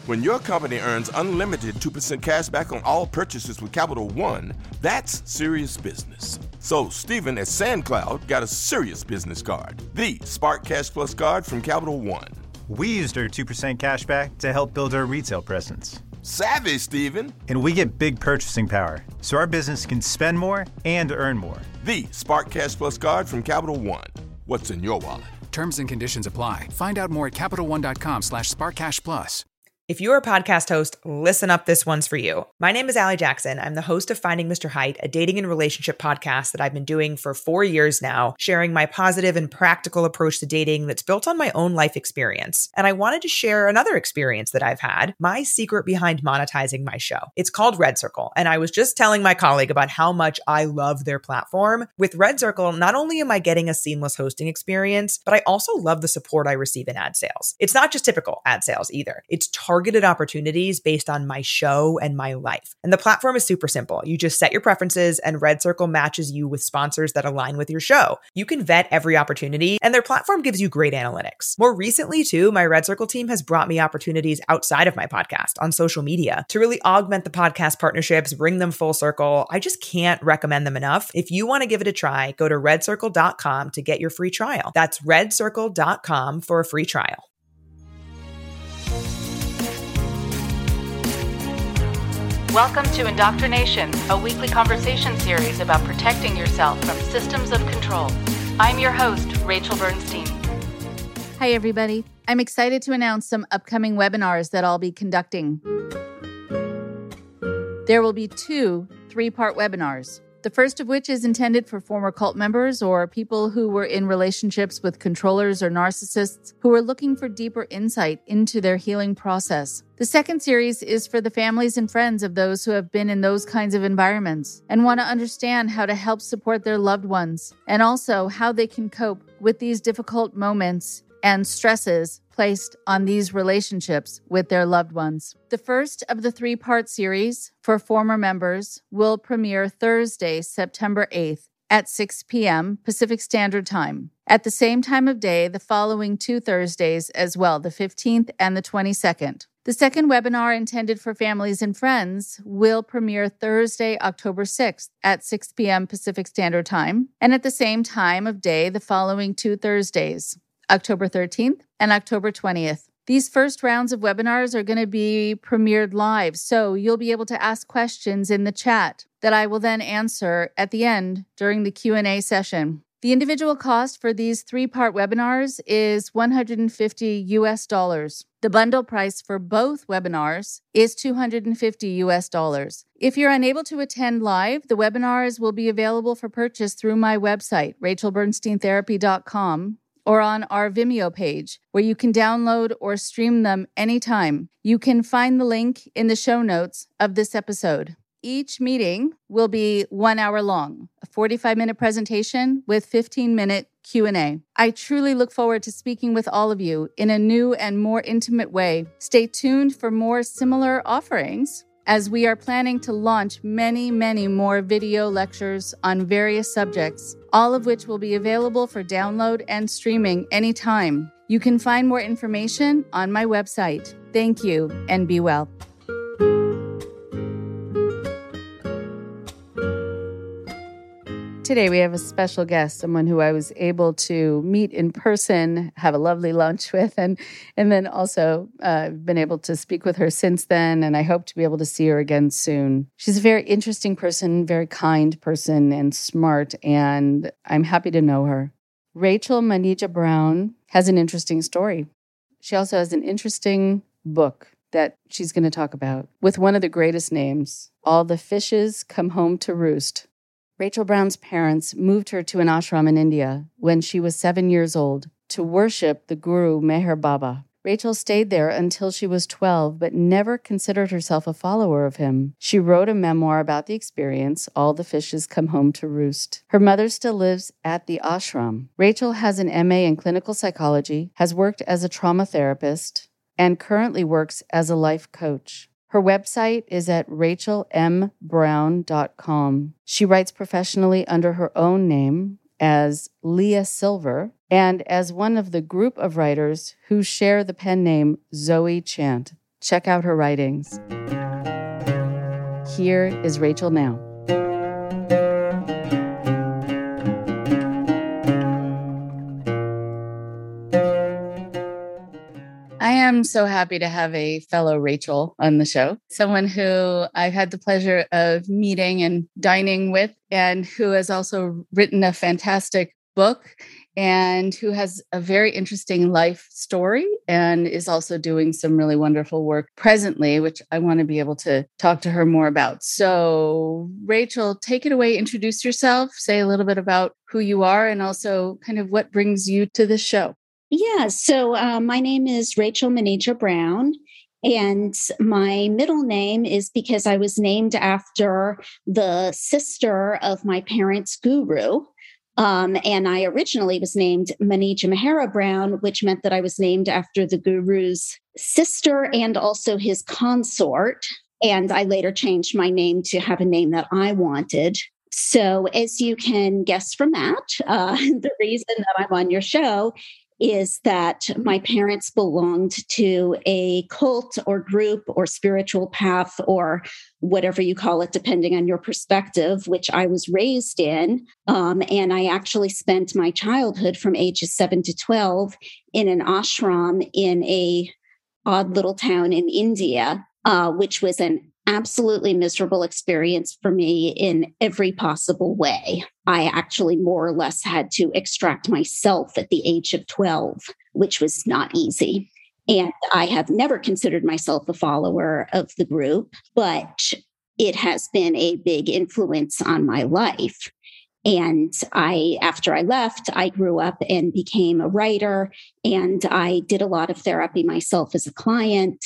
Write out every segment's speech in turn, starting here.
When your company earns unlimited 2% cash back on all purchases with Capital One, that's serious business. So Stephen at SandCloud got a serious business card, the Spark Cash Plus card from Capital One. We used our 2% cash back to help build our retail presence. Savvy, Stephen. And we get big purchasing power, so our business can spend more and earn more. The Spark Cash Plus card from Capital One. What's in your wallet? Terms and conditions apply. Find out more at CapitalOne.com/SparkCashPlus. If you're a podcast host, listen up, this one's for you. My name is Allie Jackson. I'm the host of Finding Mr. Height, a dating and relationship podcast that I've been doing for 4 years now, sharing my positive and practical approach to dating that's built on my own life experience. And I wanted to share another experience that I've had, my secret behind monetizing my show. It's called Red Circle, and I was just telling my colleague about how much I love their platform. With Red Circle, not only am I getting a seamless hosting experience, but I also love the support I receive in ad sales. It's not just typical ad sales either. It's targeted opportunities based on my show and my life. And the platform is super simple. You just set your preferences and Red Circle matches you with sponsors that align with your show. You can vet every opportunity and their platform gives you great analytics. More recently too, my Red Circle team has brought me opportunities outside of my podcast on social media to really augment the podcast partnerships, bring them full circle. I just can't recommend them enough. If you want to give it a try, go to redcircle.com to get your free trial. That's redcircle.com for a free trial. Welcome to Indoctrination, a weekly conversation series about protecting yourself from systems of control. I'm your host, Rachel Bernstein. Hi, everybody. I'm excited to announce some upcoming webinars that I'll be conducting. There will be 2 3-part webinars. The first of which is intended for former cult members or people who were in relationships with controllers or narcissists who are looking for deeper insight into their healing process. The second series is for the families and friends of those who have been in those kinds of environments and want to understand how to help support their loved ones and also how they can cope with these difficult moments and stresses placed on these relationships with their loved ones. The first of the 3-part series for former members will premiere Thursday, September 8th at 6 p.m. Pacific Standard Time. At the same time of day, the following 2 Thursdays as well, the 15th and the 22nd. The second webinar intended for families and friends will premiere Thursday, October 6th at 6 p.m. Pacific Standard Time, and at the same time of day, the following 2 Thursdays, October 13th and October 20th. These first rounds of webinars are going to be premiered live, so you'll be able to ask questions in the chat that I will then answer at the end during the Q&A session. The individual cost for these 3-part webinars is $150. The bundle price for both webinars is $250. If you're unable to attend live, the webinars will be available for purchase through my website, rachelbernsteintherapy.com, or on our Vimeo page, where you can download or stream them anytime. You can find the link in the show notes of this episode. Each meeting will be 1 hour long, a 45-minute presentation with 15-minute Q&A. I truly look forward to speaking with all of you in a new and more intimate way. Stay tuned for more similar offerings, as we are planning to launch many, many more video lectures on various subjects, all of which will be available for download and streaming anytime. You can find more information on my website. Thank you, and be well. Today we have a special guest, someone who I was able to meet in person, have a lovely lunch with, and then also been able to speak with her since then, and I hope to be able to see her again soon. She's a very interesting person, very kind person, and smart, and I'm happy to know her. Rachel Manija Brown has an interesting story. She also has an interesting book that she's going to talk about with one of the greatest names, All the Fishes Come Home to Roost. Rachel Brown's parents moved her to an ashram in India when she was 7 years old to worship the guru Meher Baba. Rachel stayed there until she was 12, but never considered herself a follower of him. She wrote a memoir about the experience, All the Fishes Come Home to Roost. Her mother still lives at the ashram. Rachel has an MA in clinical psychology, has worked as a trauma therapist, and currently works as a life coach. Her website is at rachelmbrown.com. She writes professionally under her own name as Leah Silver and as one of the group of writers who share the pen name Zoe Chant. check out her writings. Here is Rachel now. I am so happy to have a fellow Rachel on the show, someone who I've had the pleasure of meeting and dining with, and who has also written a fantastic book and who has a very interesting life story and is also doing some really wonderful work presently, which I want to be able to talk to her more about. So, Rachel, take it away. Introduce yourself, say a little bit about who you are, and also kind of what brings you to this show. Yeah, so my name is Rachel Manija Brown, and my middle name is because I was named after the sister of my parents' guru. And I originally was named Manija Mahara Brown, which meant that I was named after the guru's sister and also his consort. And I later changed my name to have a name that I wanted. So as you can guess from that, the reason that I'm on your show is that my parents belonged to a cult or group or spiritual path or whatever you call it, depending on your perspective, which I was raised in. And I actually spent my childhood from ages 7 to 12 in an ashram in a odd little town in India, which was an absolutely miserable experience for me in every possible way. I actually more or less had to extract myself at the age of 12, which was not easy. And I have never considered myself a follower of the group, but it has been a big influence on my life. And after I left, I grew up and became a writer, and I did a lot of therapy myself as a client.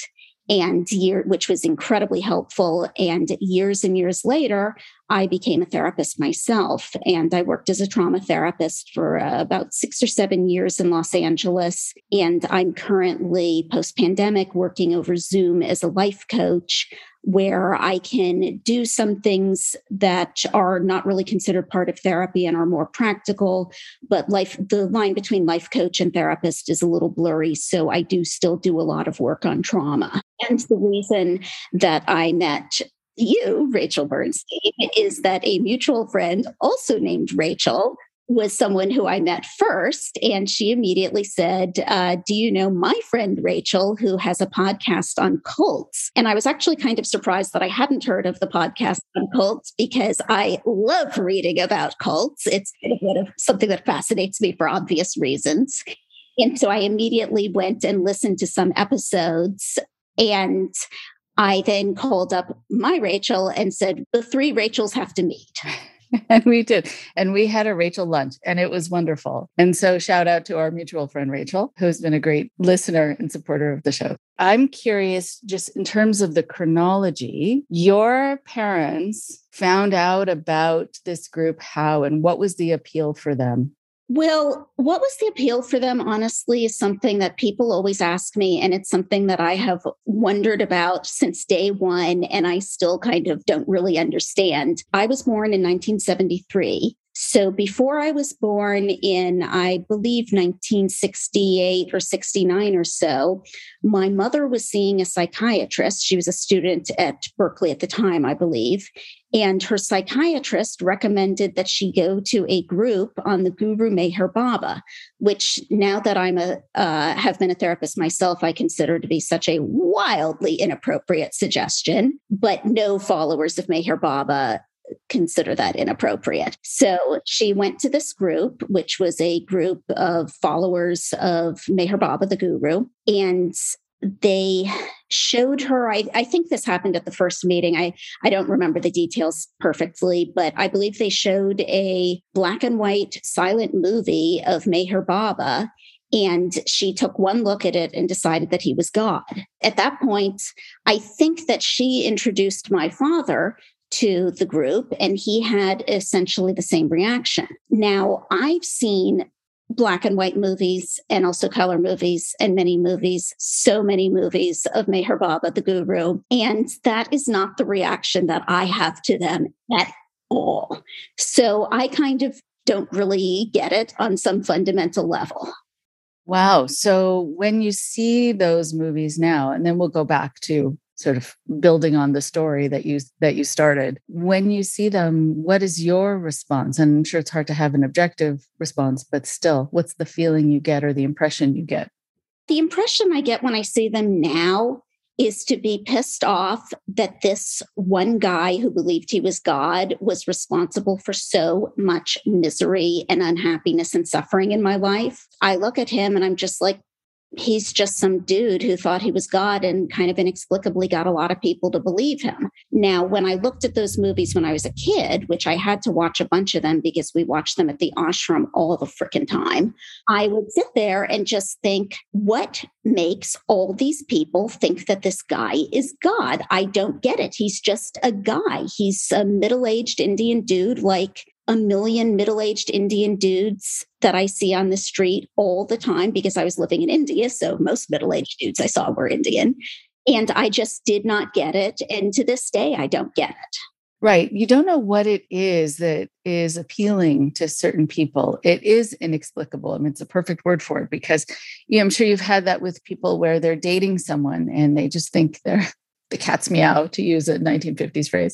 Which was incredibly helpful. And years later, I became a therapist myself. And I worked as a trauma therapist for about 6 or 7 years in Los Angeles. And I'm currently post-pandemic working over Zoom as a life coach, where I can do some things that are not really considered part of therapy and are more practical, but the line between life coach and therapist is a little blurry. So I do still do a lot of work on trauma. And the reason that I met you, Rachel Bernstein, is that a mutual friend also named Rachel was someone who I met first. And she immediately said, do you know my friend Rachel, who has a podcast on cults? And I was actually kind of surprised that I hadn't heard of the podcast on cults, because I love reading about cults. It's kind of something that fascinates me for obvious reasons. And so I immediately went and listened to some episodes, and I then called up my Rachel and said, the 3 Rachels have to meet. And we did. And we had a Rachel lunch, and it was wonderful. And so shout out to our mutual friend, Rachel, who's been a great listener and supporter of the show. I'm curious, just in terms of the chronology, your parents found out about this group how, and what was the appeal for them? Well, what was the appeal for them, honestly, is something that people always ask me. And it's something that I have wondered about since day one, and I still kind of don't really understand. I was born in 1973. So before I was born in, I believe, 1968 or 69 or so, my mother was seeing a psychiatrist. She was a student at Berkeley at the time, I believe. And her psychiatrist recommended that she go to a group on the Guru Meher Baba, which now that I'm have been a therapist myself, I consider to be such a wildly inappropriate suggestion. But no followers of Meher Baba consider that inappropriate. So she went to this group, which was a group of followers of Meher Baba, the guru, and they showed her, I think this happened at the first meeting. I don't remember the details perfectly, but I believe they showed a black and white silent movie of Meher Baba. And she took one look at it and decided that he was God. At that point, I think that she introduced my father to the group, and he had essentially the same reaction. Now, I've seen black and white movies and also color movies and many movies, so many movies of Meher Baba, the guru, and that is not the reaction that I have to them at all. So I kind of don't really get it on some fundamental level. Wow. So when you see those movies now, and then we'll go back to sort of building on the story that you started. When you see them, what is your response? And I'm sure it's hard to have an objective response, but still, what's the feeling you get or the impression you get? The impression I get when I see them now is to be pissed off that this one guy who believed he was God was responsible for so much misery and unhappiness and suffering in my life. I look at him and I'm just like, he's just some dude who thought he was God and kind of inexplicably got a lot of people to believe him. Now, when I looked at those movies when I was a kid, which I had to watch a bunch of them because we watched them at the ashram all the frickin' time, I would sit there and just think, what makes all these people think that this guy is God? I don't get it. He's just a guy. He's a middle-aged Indian dude like a million middle-aged Indian dudes that I see on the street all the time because I was living in India. So most middle-aged dudes I saw were Indian. And I just did not get it. And to this day, I don't get it. Right. You don't know what it is that is appealing to certain people. It is inexplicable. I mean, it's a perfect word for it because I'm sure you've had that with people where they're dating someone and they just think they're the cat's meow, to use a 1950s phrase.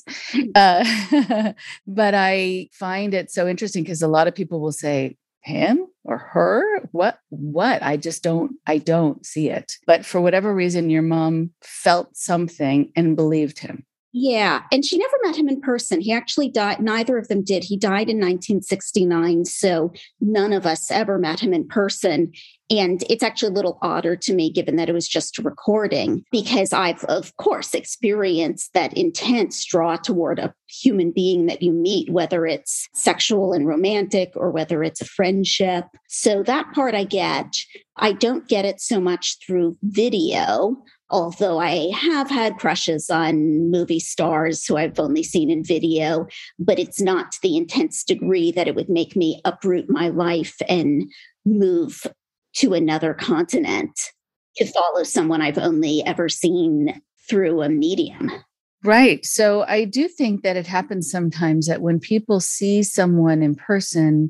But I find it so interesting because a lot of people will say, him or her? What? I don't see it. But for whatever reason, your mom felt something and believed him. Yeah. And she never met him in person. He actually died. Neither of them did. He died in 1969. So none of us ever met him in person. And it's actually a little odder to me, given that it was just a recording, because I've, of course, experienced that intense draw toward a human being that you meet, whether it's sexual and romantic or whether it's a friendship. So that part I get. I don't get it so much through video, although I have had crushes on movie stars who I've only seen in video, but it's not to the intense degree that it would make me uproot my life and move to another continent to follow someone I've only ever seen through a medium. Right. So I do think that it happens sometimes that when people see someone in person,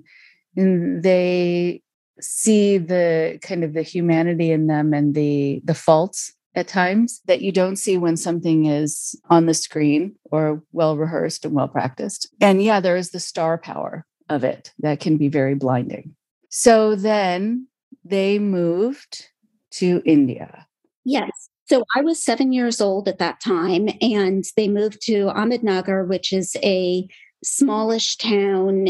they see the kind of the humanity in them and the faults at times that you don't see when something is on the screen or well rehearsed and well practiced. And yeah, there is the star power of it that can be very blinding. So then they moved to India. Yes. So I was 7 years old at that time, and they moved to Ahmednagar, which is a smallish town.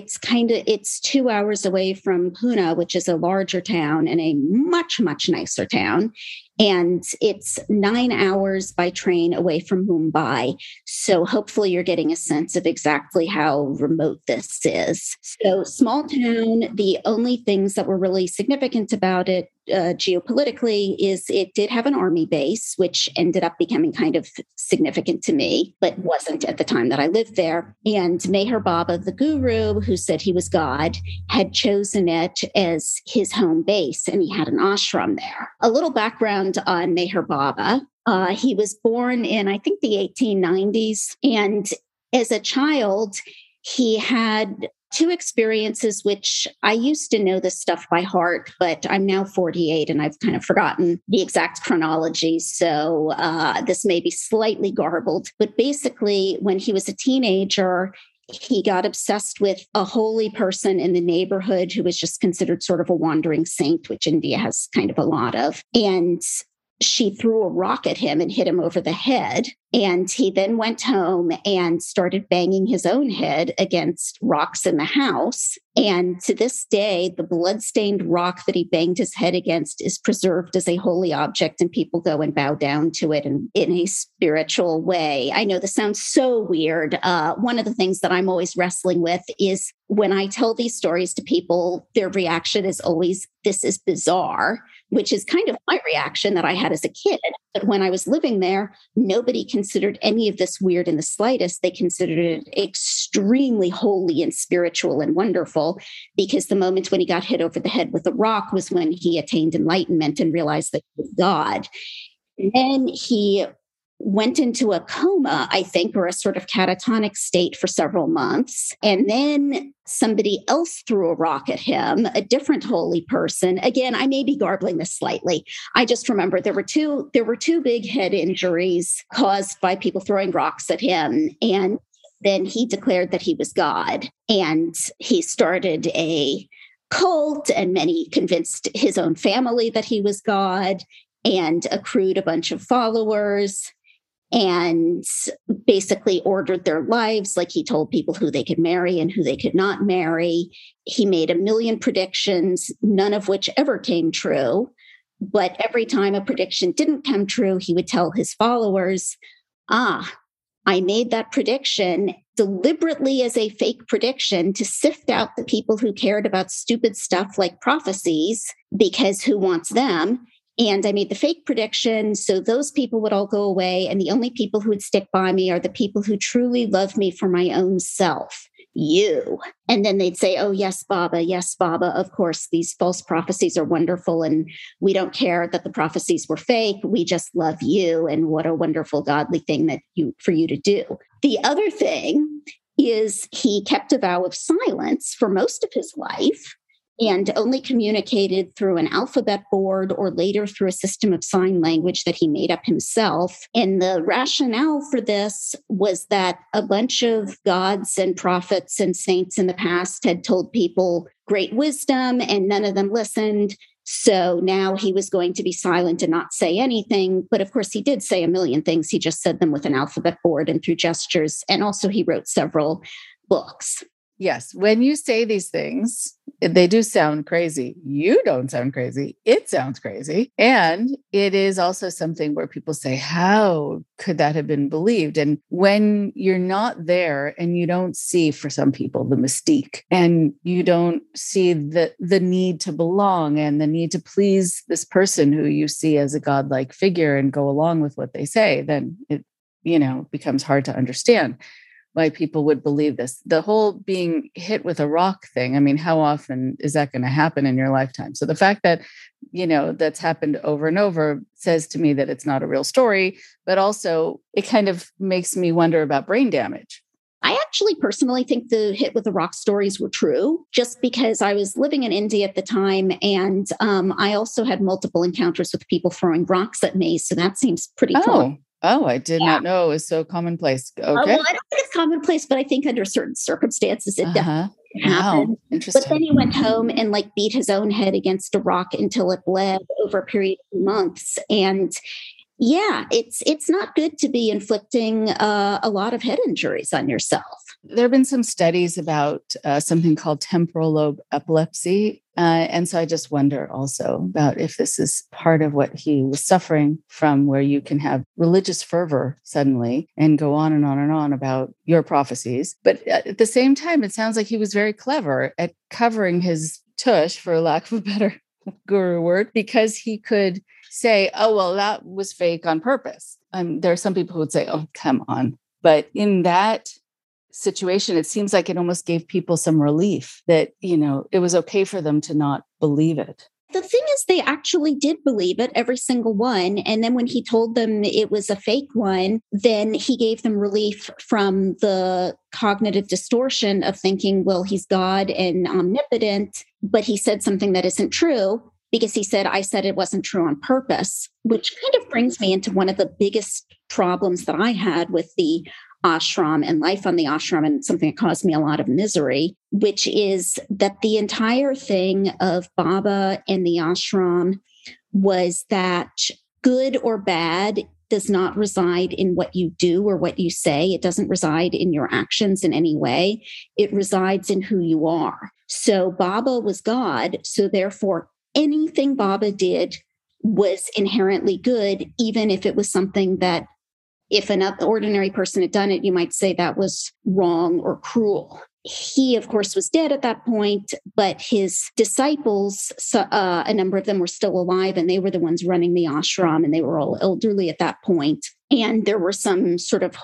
It's 2 hours away from Pune, which is a larger town and a much, much nicer town. And it's 9 hours by train away from Mumbai. So hopefully you're getting a sense of exactly how remote this is. So small town, the only things that were really significant about it geopolitically is it did have an army base, which ended up becoming kind of significant to me, but wasn't at the time that I lived there. And Meher Baba, the guru who said he was God, had chosen it as his home base, and he had an ashram there. A little background on Meher Baba. He was born in, I think, the 1890s. And as a child, he had two experiences, which I used to know this stuff by heart, but I'm now 48 and I've kind of forgotten the exact chronology. So this may be slightly garbled. But basically, when he was a teenager, he got obsessed with a holy person in the neighborhood who was just considered sort of a wandering saint, which India has kind of a lot of. And she threw a rock at him and hit him over the head. And he then went home and started banging his own head against rocks in the house. And to this day, the bloodstained rock that he banged his head against is preserved as a holy object, and people go and bow down to it in a spiritual way. I know this sounds so weird. One of the things that I'm always wrestling with is when I tell these stories to people, their reaction is always, "This is bizarre," which is kind of my reaction that I had as a kid. But when I was living there, nobody considered any of this weird in the slightest. They considered it extremely holy and spiritual and wonderful, because the moment when he got hit over the head with a rock was when he attained enlightenment and realized that he was God. And then he went into a coma, I think, or a sort of catatonic state for several months. And then somebody else threw a rock at him, a different holy person. Again, I may be garbling this slightly. I just remember there were two big head injuries caused by people throwing rocks at him. And then he declared that he was God. And he started a cult, and many convinced his own family that he was God, and accrued a bunch of followers, and basically ordered their lives. Like, he told people who they could marry and who they could not marry. He made 1 million predictions, none of which ever came true. But every time a prediction didn't come true, he would tell his followers, I made that prediction deliberately as a fake prediction to sift out the people who cared about stupid stuff like prophecies, because who wants them? And I made the fake prediction, so those people would all go away. And the only people who would stick by me are the people who truly love me for my own self, you. And then they'd say, oh, yes, Baba. Yes, Baba. Of course, these false prophecies are wonderful. And we don't care that the prophecies were fake. We just love you. And what a wonderful godly thing for you to do. The other thing is he kept a vow of silence for most of his life, and only communicated through an alphabet board or later through a system of sign language that he made up himself. And the rationale for this was that a bunch of gods and prophets and saints in the past had told people great wisdom, and none of them listened. So now he was going to be silent and not say anything. But of course, he did say 1 million things. He just said them with an alphabet board and through gestures. And also he wrote several books. Yes. When you say these things, they do sound crazy. You don't sound crazy. It sounds crazy. And it is also something where people say, how could that have been believed? And when you're not there and you don't see, for some people, the mystique, and you don't see the need to belong and the need to please this person who you see as a godlike figure and go along with what they say, then it, becomes hard to understand why people would believe this. The whole being hit with a rock thing, I mean, how often is that going to happen in your lifetime? So the fact that, that's happened over and over says to me that it's not a real story, but also it kind of makes me wonder about brain damage. I actually personally think the hit with the rock stories were true, just because I was living in India at the time. And I also had multiple encounters with people throwing rocks at me. So that seems pretty cool. Oh, I did not know it was so commonplace. Okay. Well, I don't think it's commonplace, but I think under certain circumstances it definitely happened. Wow. Interesting. But then he went home and beat his own head against a rock until it bled over a period of months. And yeah, it's not good to be inflicting a lot of head injuries on yourself. There have been some studies about something called temporal lobe epilepsy. And so I just wonder also about if this is part of what he was suffering from, where you can have religious fervor suddenly and go on and on and on about your prophecies. But at the same time, it sounds like he was very clever at covering his tush, for lack of a better guru word, because he could say, oh, well, that was fake on purpose. There are some people who would say, oh, come on. But in that situation, it seems like it almost gave people some relief that, it was okay for them to not believe it. The thing is, they actually did believe it, every single one. And then when he told them it was a fake one, then he gave them relief from the cognitive distortion of thinking, well, he's God and omnipotent, but he said something that isn't true, because he said, I said it wasn't true on purpose, which kind of brings me into one of the biggest problems that I had with the ashram and life on the ashram, and something that caused me a lot of misery, which is that the entire thing of Baba and the ashram was that good or bad does not reside in what you do or what you say. It doesn't reside in your actions in any way. It resides in who you are. So Baba was God. So therefore, anything Baba did was inherently good, even if it was something that, if an ordinary person had done it, you might say that was wrong or cruel. He, of course, was dead at that point, but his disciples, a number of them were still alive, and they were the ones running the ashram, and they were all elderly at that point. And there were some sort of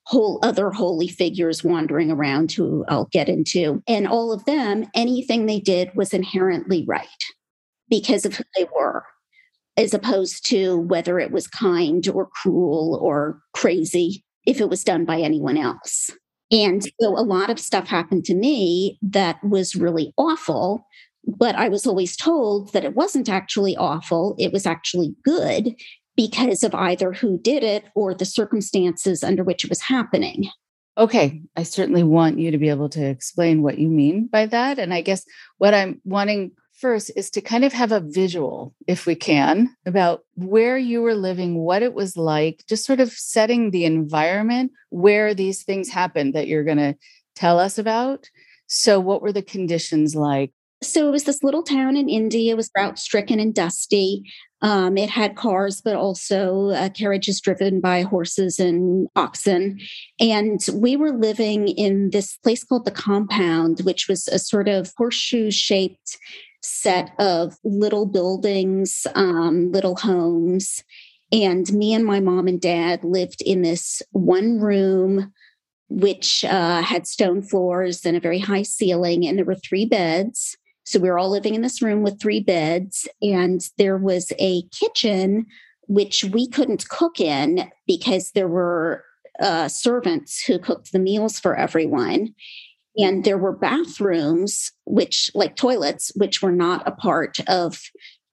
other holy figures wandering around who I'll get into. And all of them, anything they did was inherently right because of who they were. as opposed to whether it was kind or cruel or crazy if it was done by anyone else. And so a lot of stuff happened to me that was really awful, but I was always told that it wasn't actually awful. It was actually good because of either who did it or the circumstances under which it was happening. Okay, I certainly want you to be able to explain what you mean by that. And I guess what I'm wanting first is to kind of have a visual, if we can, about where you were living, what it was like, just sort of setting the environment where these things happened that you're going to tell us about. So what were the conditions like? So it was this little town in India. It was drought-stricken and dusty. It had cars, but also carriages driven by horses and oxen. And we were living in this place called the Compound, which was a sort of horseshoe-shaped set of little buildings, little homes. And me and my mom and dad lived in this one room, which had stone floors and a very high ceiling. And there were 3 beds. So we were all living in this room with 3 beds, and there was a kitchen, which we couldn't cook in because there were servants who cooked the meals for everyone. And there were bathrooms, which like toilets, which were not a part of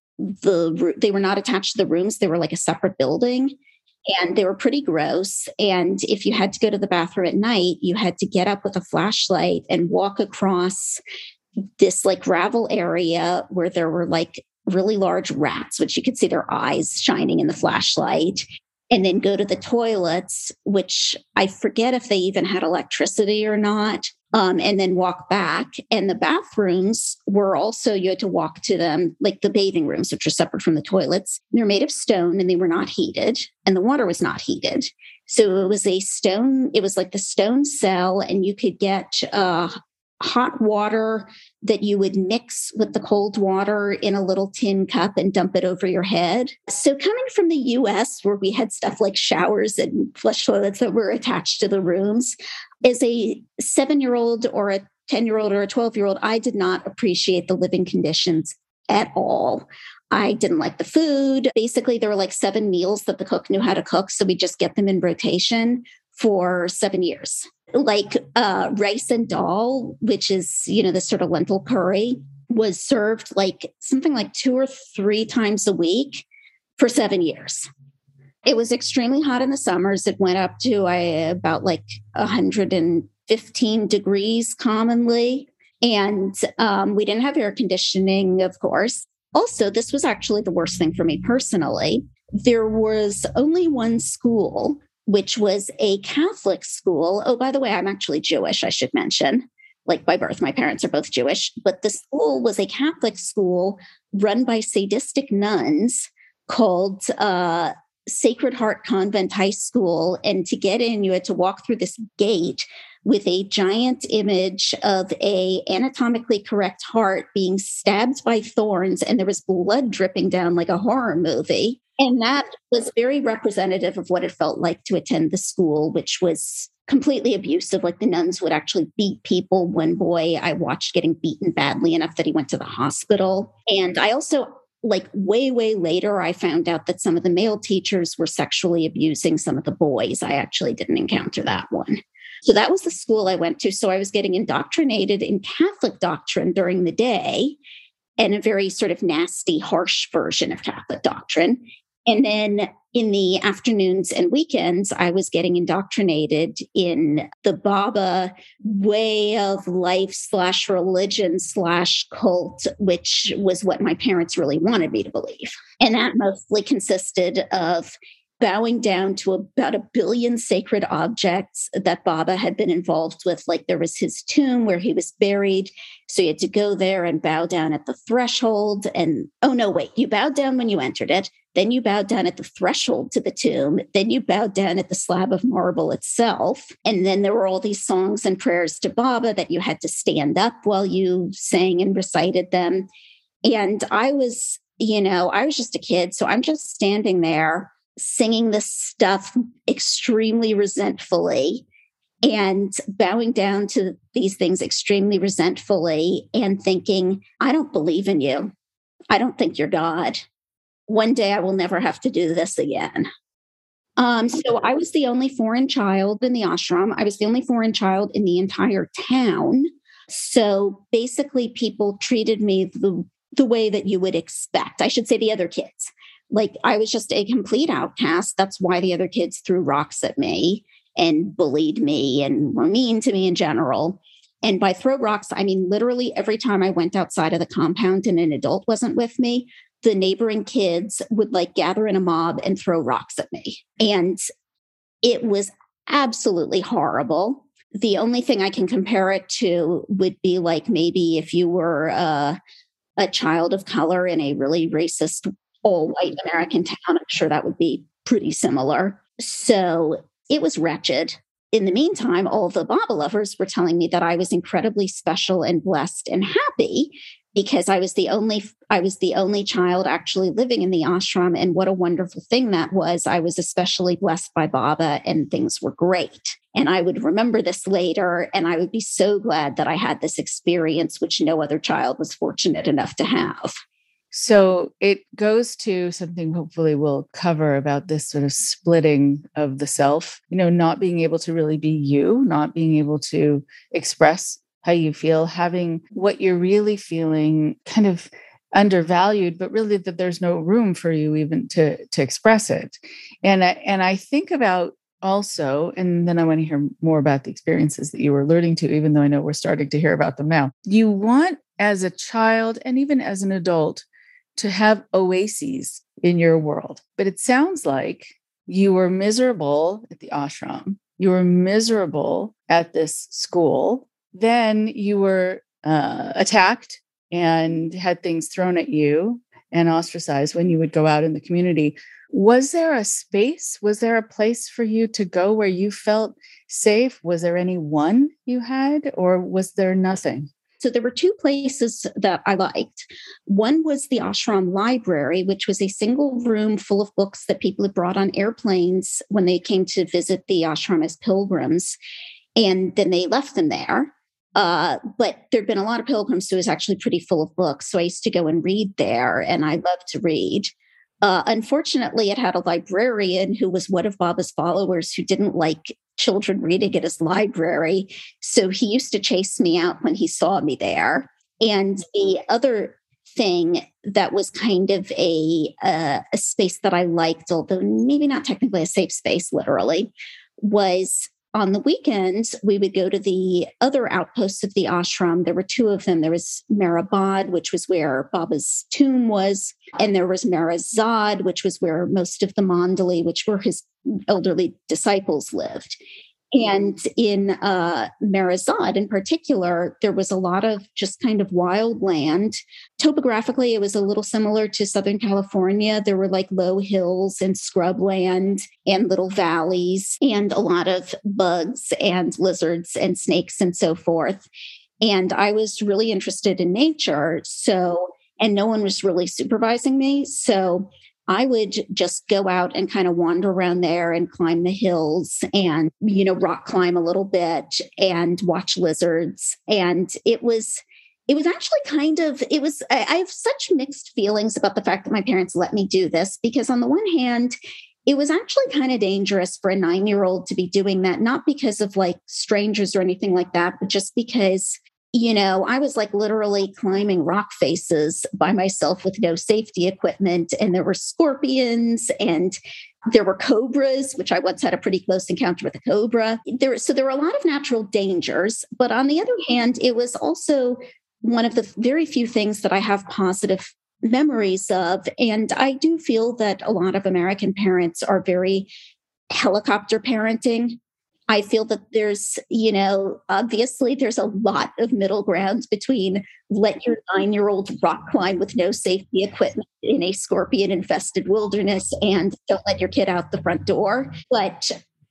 they were not attached to the rooms. They were like a separate building, and they were pretty gross. And if you had to go to the bathroom at night, you had to get up with a flashlight and walk across this like gravel area where there were like really large rats, which you could see their eyes shining in the flashlight, and then go to the toilets, which I forget if they even had electricity or not, and then walk back. And the bathrooms were also, you had to walk to them, like the bathing rooms, which are separate from the toilets. They're made of stone and they were not heated, and the water was not heated. So it was like the stone cell, and you could get hot water that you would mix with the cold water in a little tin cup and dump it over your head. So coming from the US, where we had stuff like showers and flush toilets that were attached to the rooms, as a 7-year-old or a 10-year-old or a 12-year-old, I did not appreciate the living conditions at all. I didn't like the food. Basically, there were like 7 meals that the cook knew how to cook. So we just get them in rotation for 7 years. Like rice and dal, which is, this sort of lentil curry, was served like something like 2 or 3 times a week for 7 years. It was extremely hot in the summers. It went up to about like 115 degrees commonly. And we didn't have air conditioning, of course. Also, this was actually the worst thing for me personally. There was only one school, which was a Catholic school. Oh, by the way, I'm actually Jewish, I should mention. Like by birth, my parents are both Jewish. But the school was a Catholic school run by sadistic nuns called Sacred Heart Convent High School. And to get in, you had to walk through this gate with a giant image of a anatomically correct heart being stabbed by thorns. And there was blood dripping down like a horror movie. And that was very representative of what it felt like to attend the school, which was completely abusive. Like the nuns would actually beat people. One boy I watched getting beaten badly enough that he went to the hospital. And I also, like way later, I found out that some of the male teachers were sexually abusing some of the boys. I actually didn't encounter that one. So that was the school I went to. So I was getting indoctrinated in Catholic doctrine during the day, and a very sort of nasty, harsh version of Catholic doctrine. And then in the afternoons and weekends, I was getting indoctrinated in the Baba way of life / religion / cult, which was what my parents really wanted me to believe. And that mostly consisted of bowing down to about 1 billion sacred objects that Baba had been involved with. Like there was his tomb where he was buried. So you had to go there and bow down at the threshold. And, oh no, wait, you bowed down when you entered it. Then you bowed down at the threshold to the tomb. Then you bowed down at the slab of marble itself. And then there were all these songs and prayers to Baba that you had to stand up while you sang and recited them. And I was just a kid. So I'm just standing there singing this stuff extremely resentfully and bowing down to these things extremely resentfully and thinking, I don't believe in you. I don't think you're God. one day I will never have to do this again. So I was the only foreign child in the ashram. I was the only foreign child in the entire town. So basically, people treated me the way that you would expect. I should say the other kids. Like, I was just a complete outcast. That's why the other kids threw rocks at me and bullied me and were mean to me in general. And by throw rocks, I mean literally every time I went outside of the compound and an adult wasn't with me, the neighboring kids would like gather in a mob and throw rocks at me. And it was absolutely horrible. The only thing I can compare it to would be like maybe if you were a child of color in a really racist, all-white American town. I'm sure that would be pretty similar. So it was wretched. In the meantime, all the Baba lovers were telling me that I was incredibly special and blessed and happy because I was the only child actually living in the ashram. And what a wonderful thing that was. I was especially blessed by Baba and things were great. And I would remember this later and I would be so glad that I had this experience, which no other child was fortunate enough to have. So it goes to something hopefully we'll cover about this sort of splitting of the self, not being able to really be you, not being able to express how you feel, having what you're really feeling kind of undervalued, but really that there's no room for you even to express it. And I think about also, and then I want to hear more about the experiences that you were alluding to, even though I know we're starting to hear about them now. You want as a child and even as an adult to have oases in your world. But it sounds like you were miserable at the ashram. You were miserable at this school. Then you were attacked and had things thrown at you and ostracized when you would go out in the community. Was there a space? Was there a place for you to go where you felt safe? Was there any one you had, or was there nothing? So there were two places that I liked. One was the ashram library, which was a single room full of books that people had brought on airplanes when they came to visit the ashram as pilgrims. And then they left them there. But there'd been a lot of pilgrims, so it was actually pretty full of books. So I used to go and read there, and I loved to read. Unfortunately, it had a librarian who was one of Baba's followers who didn't like children reading at his library. So he used to chase me out when he saw me there. And the other thing that was kind of a space that I liked, although maybe not technically a safe space, literally, was on the weekends, we would go to the other outposts of the ashram. There were two of them. There was Mehrabad, which was where Baba's tomb was. And there was Mehrazad, which was where most of the Mandali, which were his elderly disciples, lived. And in Mehrazad in particular, there was a lot of just kind of wild land. Topographically, it was a little similar to Southern California. There were like low hills and scrubland and little valleys and a lot of bugs and lizards and snakes and so forth. And I was really interested in nature. And no one was really supervising me. So I would just go out and kind of wander around there and climb the hills and, rock climb a little bit and watch lizards. And it was actually I have such mixed feelings about the fact that my parents let me do this, because on the one hand, it was actually kind of dangerous for a 9-year-old to be doing that, not because of like strangers or anything like that, but just because I was like literally climbing rock faces by myself with no safety equipment. And there were scorpions and there were cobras, which I once had a pretty close encounter with a cobra. So there were a lot of natural dangers. But on the other hand, it was also one of the very few things that I have positive memories of. And I do feel that a lot of American parents are very helicopter parenting. I feel that there's, obviously there's a lot of middle ground between let your 9-year-old rock climb with no safety equipment in a scorpion-infested wilderness and don't let your kid out the front door. But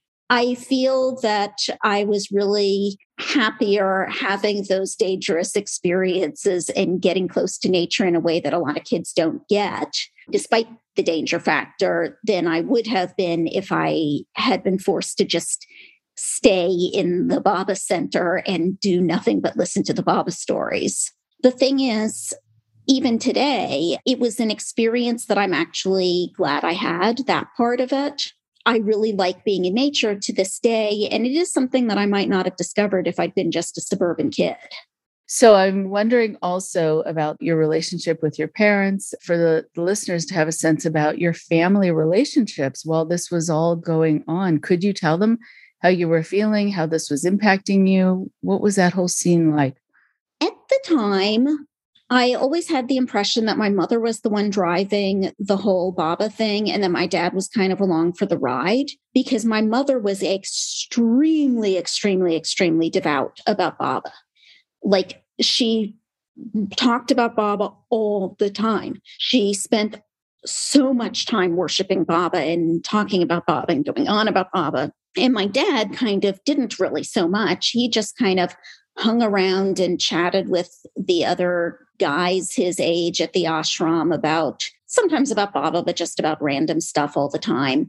I feel that I was really happier having those dangerous experiences and getting close to nature in a way that a lot of kids don't get, despite the danger factor, than I would have been if I had been forced to just stay in the Baba Center and do nothing but listen to the Baba stories. The thing is, even today, it was an experience that I'm actually glad I had, that part of it. I really like being in nature to this day. And it is something that I might not have discovered if I'd been just a suburban kid. So I'm wondering also about your relationship with your parents, for the listeners to have a sense about your family relationships while this was all going on. Could you tell them how you were feeling, how this was impacting you? What was that whole scene like? At the time, I always had the impression that my mother was the one driving the whole Baba thing and that my dad was kind of along for the ride, because my mother was extremely, extremely, extremely devout about Baba. Like, she talked about Baba all the time. She spent so much time worshiping Baba and talking about Baba and going on about Baba. And my dad kind of didn't really so much. He just kind of hung around and chatted with the other guys his age at the ashram sometimes about Baba, but just about random stuff all the time.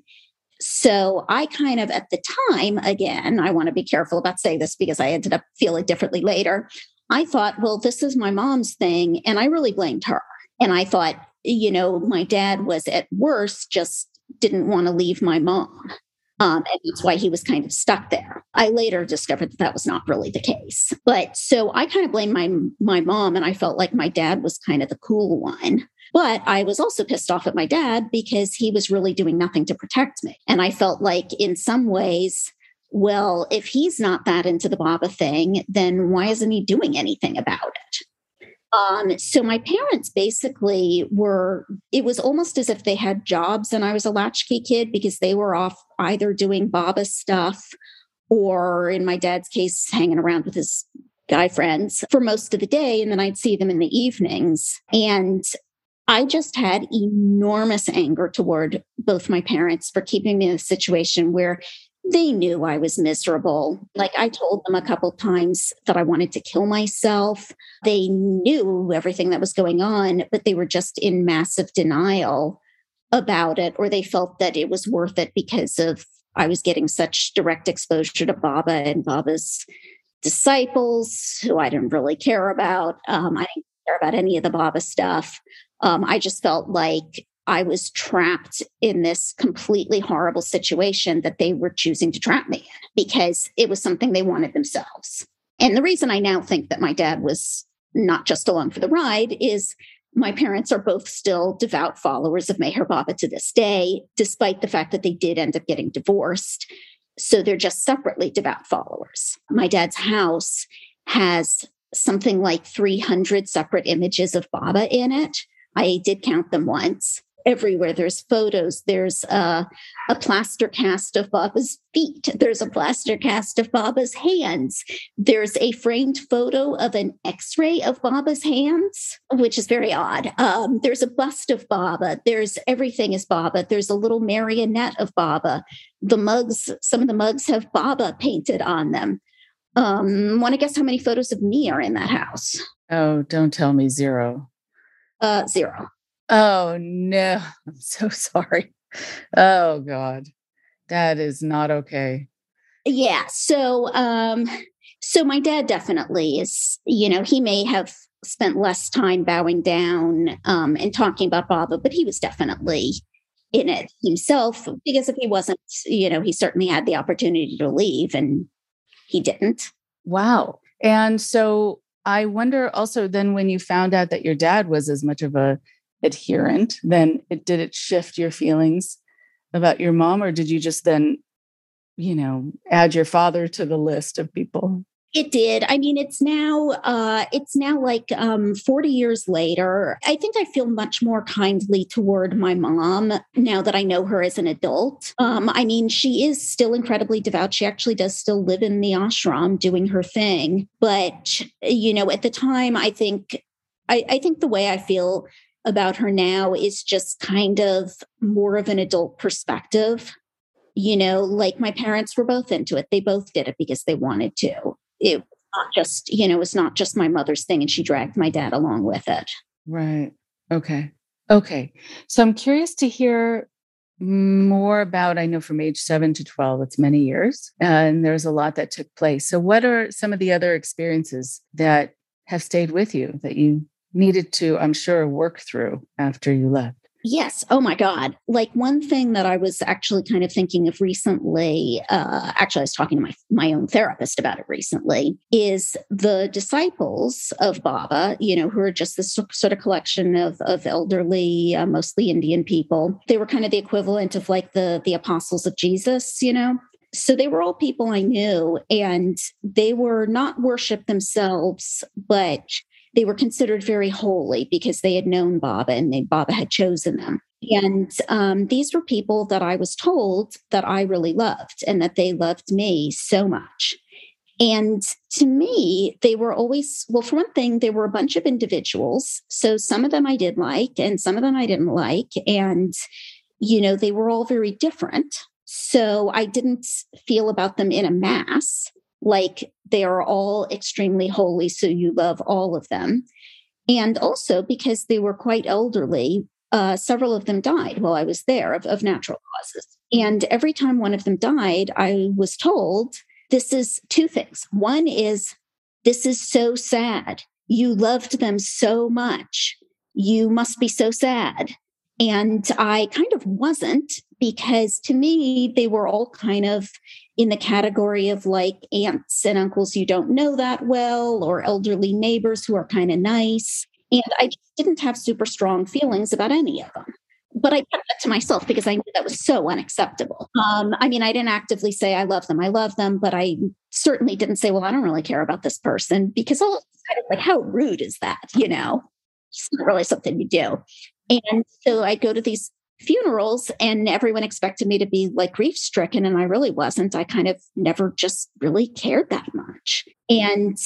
So I kind of, at the time, again, I want to be careful about saying this because I ended up feeling differently later. I thought, well, this is my mom's thing. And I really blamed her. And I thought, my dad was at worst, just didn't want to leave my mom. And that's why he was kind of stuck there. I later discovered that was not really the case. But so I kind of blamed my mom, and I felt like my dad was kind of the cool one. But I was also pissed off at my dad because he was really doing nothing to protect me. And I felt like in some ways, well, if he's not that into the Baba thing, then why isn't he doing anything about it? So my parents basically it was almost as if they had jobs and I was a latchkey kid, because they were off either doing Baba stuff or, in my dad's case, hanging around with his guy friends for most of the day. And then I'd see them in the evenings. And I just had enormous anger toward both my parents for keeping me in a situation where they knew I was miserable. Like, I told them a couple of times that I wanted to kill myself. They knew everything that was going on, but they were just in massive denial about it, or they felt that it was worth it because I was getting such direct exposure to Baba and Baba's disciples, who I didn't really care about. I didn't care about any of the Baba stuff. I just felt like I was trapped in this completely horrible situation that they were choosing to trap me in because it was something they wanted themselves. And the reason I now think that my dad was not just along for the ride is my parents are both still devout followers of Meher Baba to this day, despite the fact that they did end up getting divorced. So they're just separately devout followers. My dad's house has something like 300 separate images of Baba in it. I did count them once. Everywhere there's photos. There's a plaster cast of Baba's feet. There's a plaster cast of Baba's hands. There's a framed photo of an X-ray of Baba's hands, which is very odd. There's a bust of Baba. There's everything is Baba. There's a little marionette of Baba. The mugs, some of the mugs have Baba painted on them. Want to guess how many photos of me are in that house? Oh, don't tell me 0. 0. Oh, no. I'm so sorry. Oh, God. That is not okay. Yeah. So my dad definitely is, he may have spent less time bowing down and talking about Baba, but he was definitely in it himself, because if he wasn't, he certainly had the opportunity to leave and he didn't. Wow. And so I wonder also then, when you found out that your dad was as much of a adherent, then did it shift your feelings about your mom, or did you just then, add your father to the list of people? It did. I mean, it's now like 40 years later. I think I feel much more kindly toward my mom now that I know her as an adult. I mean, she is still incredibly devout. She actually does still live in the ashram doing her thing. But, at the time, I think the way I feel about her now is just kind of more of an adult perspective. Like, my parents were both into it. They both did it because they wanted to. It was not just my mother's thing, and she dragged my dad along with it. Right. Okay. So I'm curious to hear more about, I know from age 7 to 12, it's many years, and there's a lot that took place. So what are some of the other experiences that have stayed with you that you needed to, I'm sure, work through after you left. Yes. Oh my God. Like one thing that I was actually kind of thinking of recently, actually I was talking to my own therapist about it recently, is the disciples of Baba, who are just this sort of collection of elderly, mostly Indian people. They were kind of the equivalent of like the apostles of Jesus, So they were all people I knew, and they were not worshiped themselves, but they were considered very holy because they had known Baba and Baba had chosen them. And these were people that I was told that I really loved and that they loved me so much. And to me, they were always, well, for one thing, they were a bunch of individuals. So some of them I did like and some of them I didn't like. And, they were all very different. So I didn't feel about them in a mass. Like they are all extremely holy, so you love all of them. And also because they were quite elderly, several of them died while I was there of natural causes. And every time one of them died, I was told, this is two things. One is, this is so sad. You loved them so much. You must be so sad. And I kind of wasn't, because to me, they were all kind of in the category of like aunts and uncles you don't know that well, or elderly neighbors who are kind of nice. And I just didn't have super strong feelings about any of them. But I kept that to myself because I knew that was so unacceptable. I didn't actively say I love them, but I certainly didn't say, well, I don't really care about this person, because all kind of like, how rude is that? It's not really something you do. And so I go to these funerals and everyone expected me to be like grief stricken. And I really wasn't. I kind of never just really cared that much. And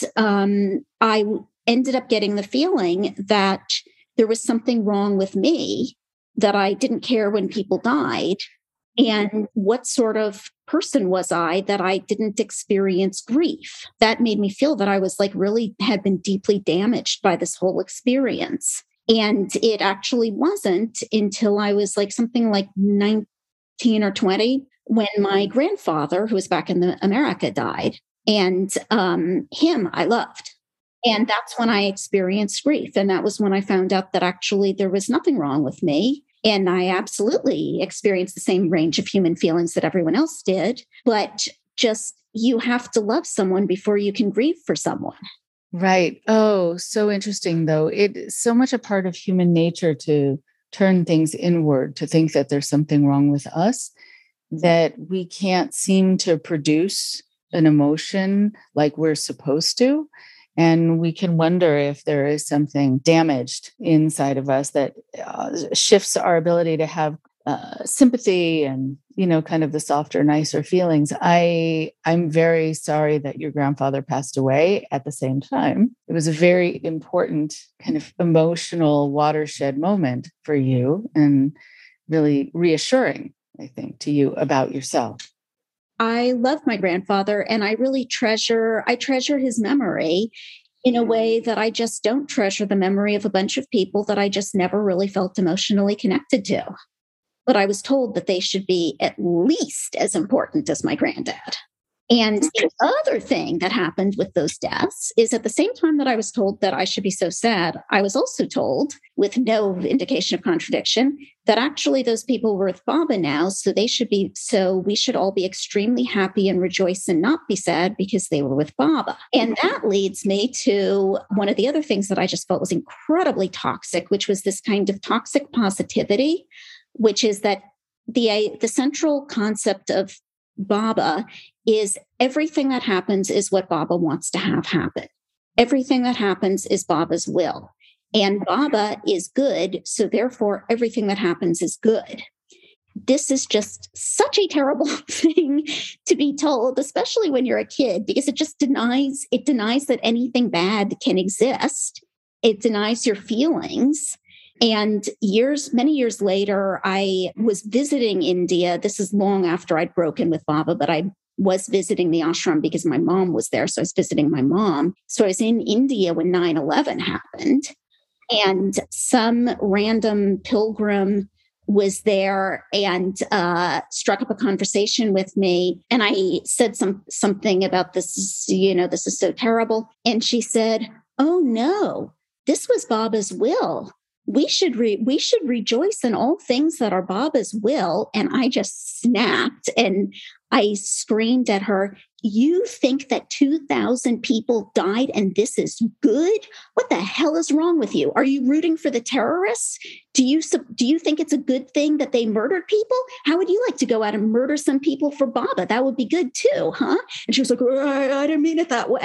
I ended up getting the feeling that there was something wrong with me, that I didn't care when people died. And what sort of person was I that I didn't experience grief? That made me feel that I was like really had been deeply damaged by this whole experience. And it actually wasn't until I was like something like 19 or 20 when my grandfather, who was back in America, died. And him I loved. And that's when I experienced grief. And that was when I found out that actually there was nothing wrong with me. And I absolutely experienced the same range of human feelings that everyone else did. But just you have to love someone before you can grieve for someone. Right. Oh, so interesting, though. It's so much a part of human nature to turn things inward, to think that there's something wrong with us, that we can't seem to produce an emotion like we're supposed to. And we can wonder if there is something damaged inside of us that shifts our ability to have sympathy and, kind of the softer, nicer feelings. I'm very sorry that your grandfather passed away at the same time. It was a very important kind of emotional watershed moment for you, and really reassuring, I think, to you about yourself. I love my grandfather, and I really treasure his memory in a way that I just don't treasure the memory of a bunch of people that I just never really felt emotionally connected to. But I was told that they should be at least as important as my granddad. And the other thing that happened with those deaths is at the same time that I was told that I should be so sad, I was also told, with no indication of contradiction, that actually those people were with Baba now, so we should all be extremely happy and rejoice and not be sad because they were with Baba. And that leads me to one of the other things that I just felt was incredibly toxic, which was this kind of toxic positivity, which is that the central concept of Baba is everything that happens is what Baba wants to have happen. Everything that happens is Baba's will. And Baba is good, so therefore everything that happens is good. This is just such a terrible thing to be told, especially when you're a kid, because it just denies that anything bad can exist. It denies your feelings. And many years later, I was visiting India. This is long after I'd broken with Baba, but I was visiting the ashram because my mom was there. So I was visiting my mom. So I was in India when 9/11 happened. And some random pilgrim was there and struck up a conversation with me. And I said something about this, this is so terrible. And she said, "Oh, no. this was Baba's will. We should rejoice in all things that are Baba's will. And I just snapped and I screamed at her, you think that 2,000 people died and this is good? What the hell is wrong with you? Are you rooting for the terrorists? Do you think it's a good thing that they murdered people? How would you like to go out and murder some people for Baba? That would be good too, huh? And she was like, I didn't mean it that way.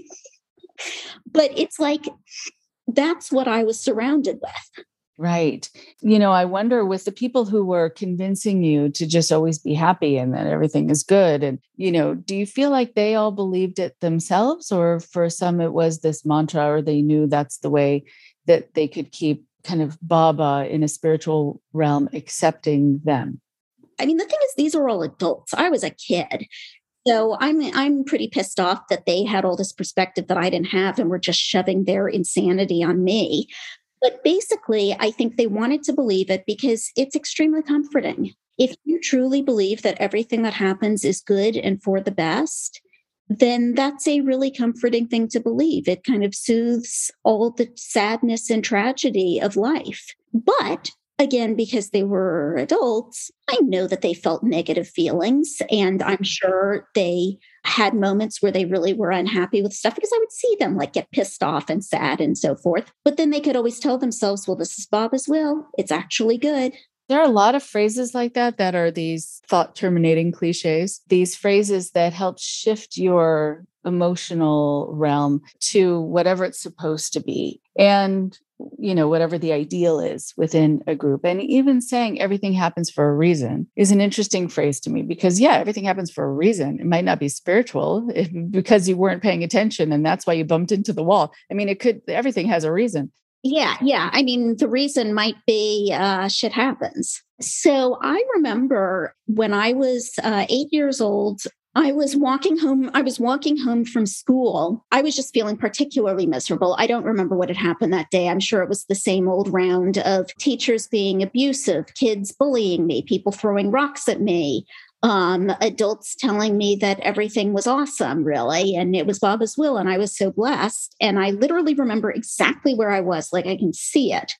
But it's like, that's what I was surrounded with. Right. I wonder with the people who were convincing you to just always be happy and that everything is good. And, do you feel like they all believed it themselves, or for some it was this mantra, or they knew that's the way that they could keep kind of Baba in a spiritual realm accepting them? I mean, the thing is, these are all adults. I was a kid. So I'm pretty pissed off that they had all this perspective that I didn't have and were just shoving their insanity on me. But basically, I think they wanted to believe it because it's extremely comforting. If you truly believe that everything that happens is good and for the best, then that's a really comforting thing to believe. It kind of soothes all the sadness and tragedy of life. But again, because they were adults, I know that they felt negative feelings, and I'm sure they had moments where they really were unhappy with stuff, because I would see them like get pissed off and sad and so forth. But then they could always tell themselves, well, this is Baba's will. It's actually good. There are a lot of phrases like that are these thought terminating cliches, these phrases that help shift your emotional realm to whatever it's supposed to be. And whatever the ideal is within a group. And even saying everything happens for a reason is an interesting phrase to me, because everything happens for a reason. It might not be spiritual because you weren't paying attention and that's why you bumped into the wall. I mean, everything has a reason. Yeah. I mean, the reason might be shit happens. So I remember when I was 8 years old, I was walking home from school. I was just feeling particularly miserable. I don't remember what had happened that day. I'm sure it was the same old round of teachers being abusive, kids bullying me, people throwing rocks at me, adults telling me that everything was awesome, really, and it was Baba's will, and I was so blessed. And I literally remember exactly where I was, like I can see it.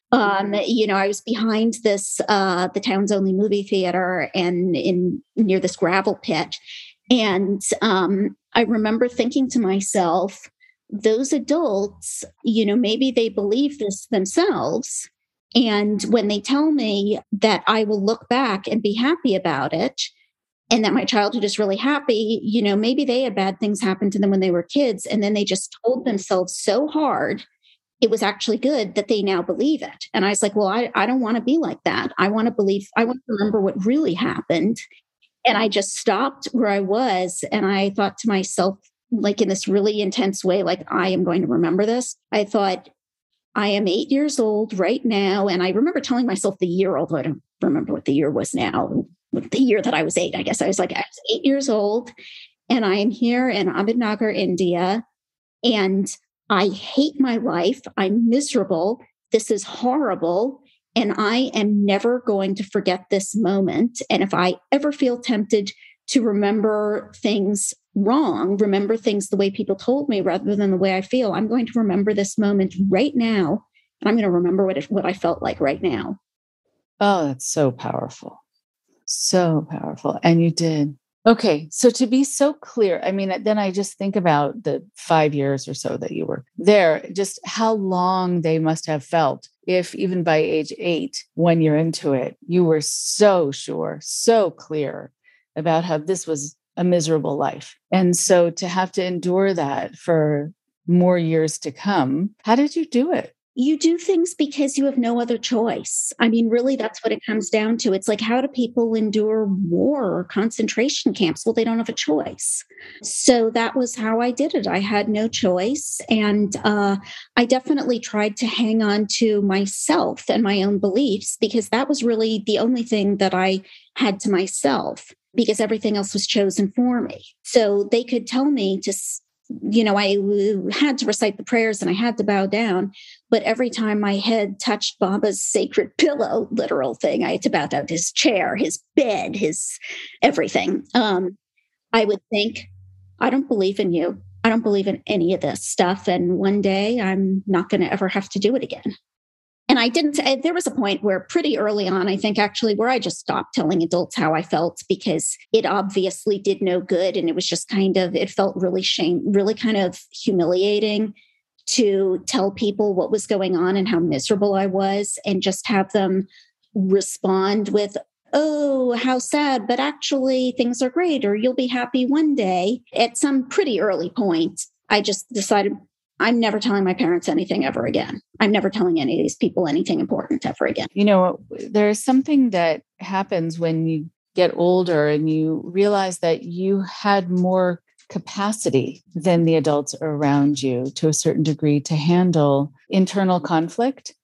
I was behind this, the town's only movie theater, and near this gravel pit. And I remember thinking to myself, those adults, maybe they believe this themselves. And when they tell me that I will look back and be happy about it, and that my childhood is really happy, maybe they had bad things happen to them when they were kids. And then they just told themselves so hard it was actually good that they now believe it. And I was like, well, I don't want to be like that. I want to remember what really happened. And I just stopped where I was. And I thought to myself, like in this really intense way, like, I am going to remember this. I thought, I am 8 years old right now. And I remember telling myself the year, although I don't remember what the year was now, the year that I was 8, I guess. I was 8 years old. And I am here in Ahmednagar, India. And I hate my life. I'm miserable. This is horrible. And I am never going to forget this moment. And if I ever feel tempted to remember things wrong, remember things the way people told me rather than the way I feel, I'm going to remember this moment right now. And I'm going to remember what I felt like right now. Oh, that's so powerful. So powerful. And you did. Okay. So to be so clear, I mean, then I just think about the 5 years or so that you were there, just how long they must have felt. If even by age 8, when you're into it, you were so sure, so clear about how this was a miserable life. And so to have to endure that for more years to come, how did you do it? You do things because you have no other choice. I mean, really, that's what it comes down to. It's like, how do people endure war or concentration camps? Well, they don't have a choice. So that was how I did it. I had no choice. And I definitely tried to hang on to myself and my own beliefs, because that was really the only thing that I had to myself, because everything else was chosen for me. So they could tell me to, I had to recite the prayers and I had to bow down. But every time my head touched Baba's sacred pillow, literal thing, I had to bow down to his chair, his bed, his everything. I would think, I don't believe in you. I don't believe in any of this stuff. And one day I'm not going to ever have to do it again. And I didn't, there was a point where pretty early on, I think actually, where I just stopped telling adults how I felt because it obviously did no good. And it was just it felt really really kind of humiliating to tell people what was going on and how miserable I was and just have them respond with, oh, how sad, but actually things are great, or you'll be happy one day. At some pretty early point, I just decided I'm never telling my parents anything ever again. I'm never telling any of these people anything important ever again. There's something that happens when you get older and you realize that you had more capacity than the adults around you to a certain degree to handle internal conflict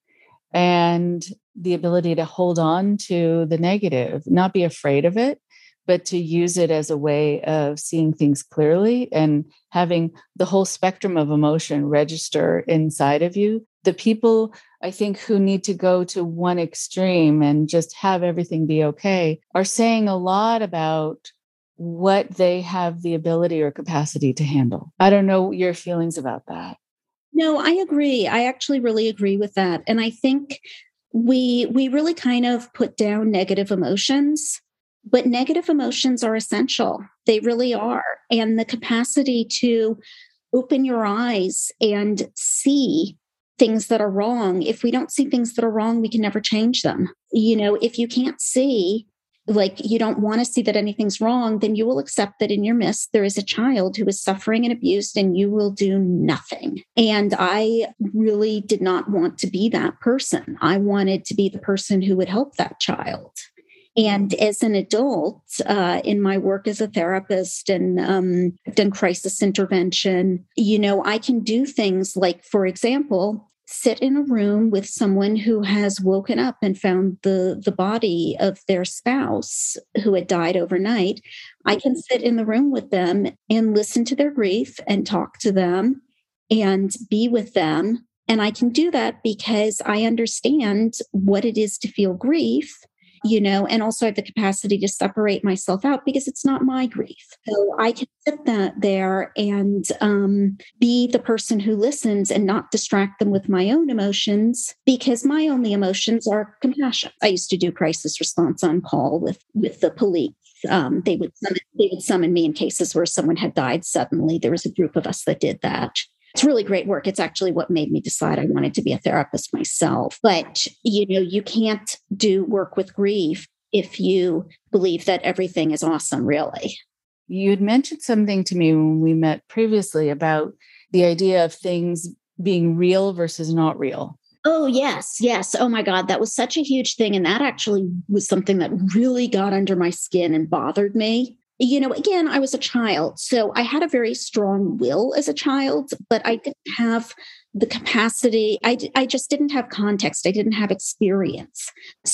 and the ability to hold on to the negative, not be afraid of it, but to use it as a way of seeing things clearly and having the whole spectrum of emotion register inside of you. The people, I think, who need to go to one extreme and just have everything be okay are saying a lot about what they have the ability or capacity to handle. I don't know your feelings about that. No, I agree. I actually really agree with that. And I think we really kind of put down negative emotions. But negative emotions are essential. They really are. And the capacity to open your eyes and see things that are wrong. If we don't see things that are wrong, we can never change them. If you can't see, like you don't want to see that anything's wrong, then you will accept that in your midst, there is a child who is suffering and abused and you will do nothing. And I really did not want to be that person. I wanted to be the person who would help that child. And as an adult, in my work as a therapist and I've done crisis intervention, I can do things like, for example, sit in a room with someone who has woken up and found the body of their spouse who had died overnight. I can sit in the room with them and listen to their grief and talk to them and be with them. And I can do that because I understand what it is to feel grief. And also I have the capacity to separate myself out because it's not my grief. So I can sit there and be the person who listens and not distract them with my own emotions because my only emotions are compassion. I used to do crisis response on call with the police. They would summon me in cases where someone had died suddenly. There was a group of us that did that. It's really great work. It's actually what made me decide I wanted to be a therapist myself. But, you can't do work with grief if you believe that everything is awesome, really. You had mentioned something to me when we met previously about the idea of things being real versus not real. Oh, yes. Oh, my God. That was such a huge thing. And that actually was something that really got under my skin and bothered me. Again, I was a child, so I had a very strong will as a child, but I didn't have the capacity. I just didn't have context. I didn't have experience.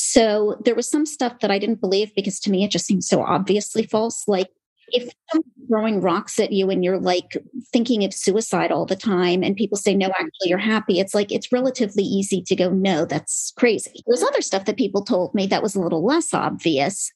So there was some stuff that I didn't believe because to me, it just seemed so obviously false. Like if someone's throwing rocks at you and you're like thinking of suicide all the time and people say, no, actually you're happy. It's like, it's relatively easy to go, no, that's crazy. There's other stuff that people told me that was a little less obvious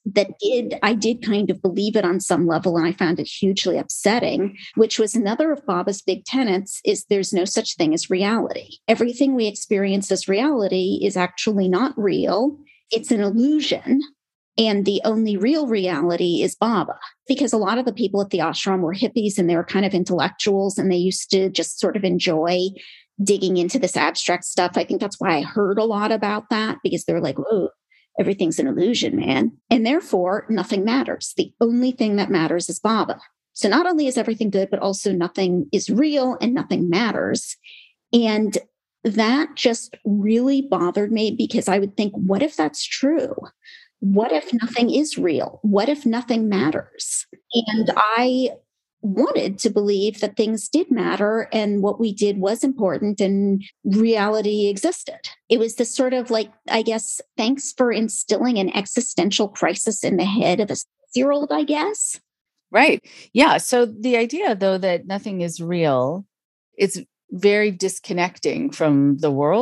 I did kind of believe it on some level. And I found it hugely upsetting, which was another of Baba's big tenets is there's no such thing as reality. Everything we experience as reality is actually not real. It's an illusion. And the only real reality is Baba, because a lot of the people at the ashram were hippies and they were kind of intellectuals and they used to just sort of enjoy digging into this abstract stuff. I think that's why I heard a lot about that, because they're like, whoa, everything's an illusion, man. And therefore, nothing matters. The only thing that matters is Baba. So not only is everything good, but also nothing is real and nothing matters. And that just really bothered me because I would think, what if that's true? What if nothing is real? What if nothing matters? And I wanted to believe that things did matter and what we did was important and reality existed. It was this sort of like, I guess, thanks for instilling an existential crisis in the head of a 6-year-old, I guess. Right. Yeah. So the idea, though, that nothing is real, it's very disconnecting from the world.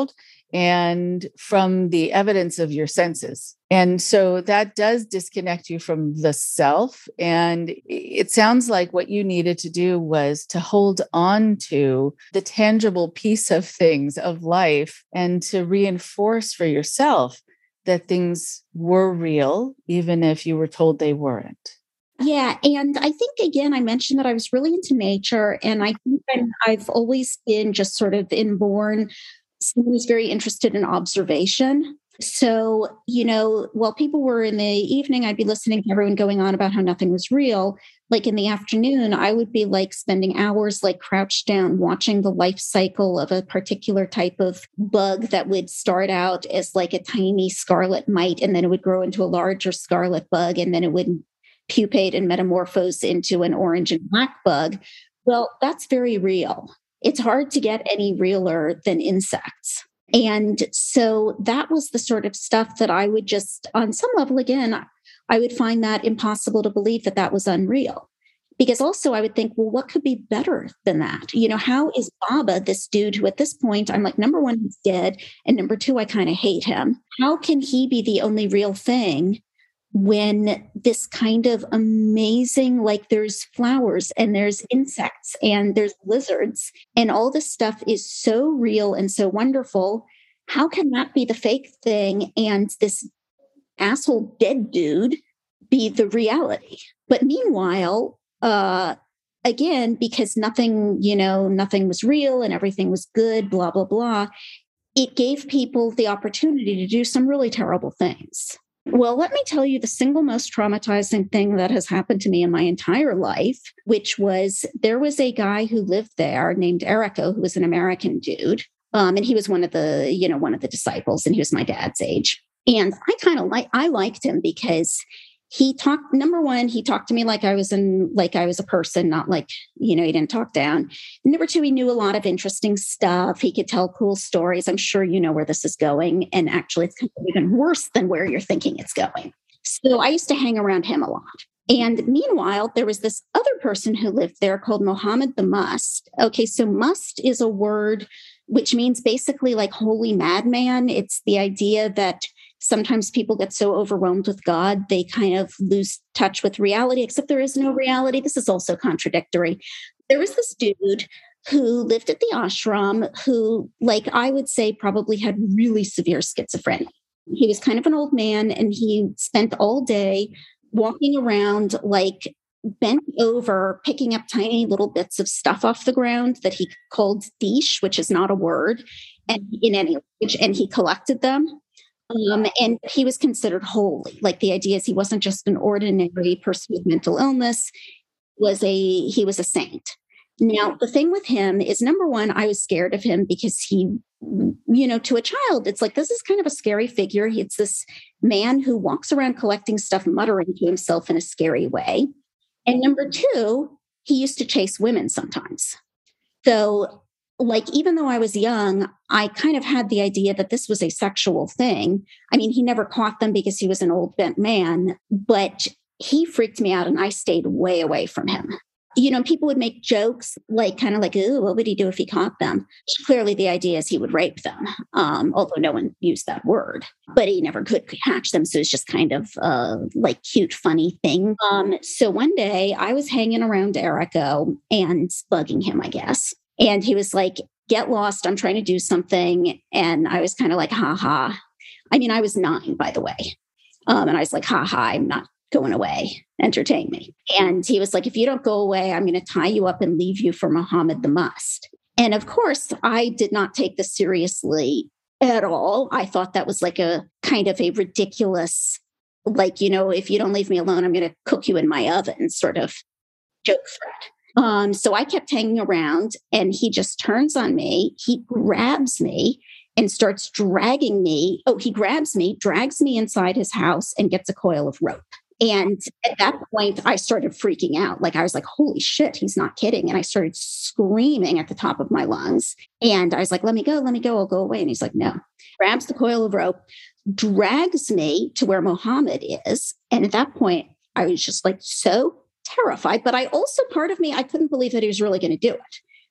and from the evidence of your senses. And so that does disconnect you from the self. And it sounds like what you needed to do was to hold on to the tangible piece of things of life and to reinforce for yourself that things were real, even if you were told they weren't. Yeah. And I think, again, I mentioned that I was really into nature. And I think I've always been just sort of inborn, someone who's very interested in observation. So, while people were in the evening, I'd be listening to everyone going on about how nothing was real. Like in the afternoon, I would be like spending hours like crouched down watching the life cycle of a particular type of bug that would start out as like a tiny scarlet mite, and then it would grow into a larger scarlet bug, and then it would pupate and metamorphose into an orange and black bug. Well, that's very real. It's hard to get any realer than insects. And so that was the sort of stuff that I would just, on some level, again, I would find that impossible to believe that that was unreal. Because also I would think, well, what could be better than that? How is Baba, this dude who at this point, I'm like, number one, he's dead. And number two, I kind of hate him. How can he be the only real thing when this kind of amazing, like there's flowers and there's insects and there's lizards and all this stuff is so real and so wonderful? How can that be the fake thing and this asshole dead dude be the reality? But meanwhile, again, because nothing was real and everything was good, blah, blah, blah, it gave people the opportunity to do some really terrible things. Well, let me tell you the single most traumatizing thing that has happened to me in my entire life, which was there was a guy who lived there named Erico, who was an American dude. And he was one of the disciples, and he was my dad's age. And I liked him because he talked to me like I was a person, not like, he didn't talk down. Number two, he knew a lot of interesting stuff. He could tell cool stories. I'm sure you know where this is going. And actually, it's kind of even worse than where you're thinking it's going. So I used to hang around him a lot. And meanwhile, there was this other person who lived there called Muhammad the Must. Okay, so must is a word which means basically like holy madman. It's the idea that sometimes people get so overwhelmed with God, they kind of lose touch with reality, except there is no reality. This is also contradictory. There was this dude who lived at the ashram who, like, I would say probably had really severe schizophrenia. He was kind of an old man, and he spent all day walking around, like bent over, picking up tiny little bits of stuff off the ground that he called dish, which is not a word and in any language, and he collected them. And he was considered holy. Like the idea is he wasn't just an ordinary person with mental illness, he was a saint. Now, the thing with him is, number one, I was scared of him because he, to a child, it's like, this is kind of a scary figure. It's this man who walks around collecting stuff, muttering to himself in a scary way. And number two, he used to chase women sometimes. So, like, even though I was young, I kind of had the idea that this was a sexual thing. I mean, he never caught them because he was an old bent man, but he freaked me out and I stayed way away from him. People would make jokes like, kind of like, ooh, what would he do if he caught them? Clearly, the idea is he would rape them, although no one used that word, but he never could catch them. So it's just kind of like cute, funny thing. So one day I was hanging around Erico and bugging him, I guess. And he was like, get lost. I'm trying to do something. And I was kind of like, ha ha. I mean, I was 9, by the way. And I was like, ha ha, I'm not going away. Entertain me. And he was like, if you don't go away, I'm going to tie you up and leave you for Muhammad the Must. And of course, I did not take this seriously at all. I thought that was like a kind of a ridiculous, like, if you don't leave me alone, I'm going to cook you in my oven sort of joke threat. So I kept hanging around, and he just turns on me. He grabs me and starts dragging me. Oh, he grabs me, drags me inside his house, and gets a coil of rope. And at that point, I started freaking out. Like, I was like, holy shit, he's not kidding. And I started screaming at the top of my lungs. And I was like, let me go, I'll go away. And he's like, no. Grabs the coil of rope, drags me to where Muhammad is. And at that point, I was just like so terrified. But I also, part of me, I couldn't believe that he was really going to do it.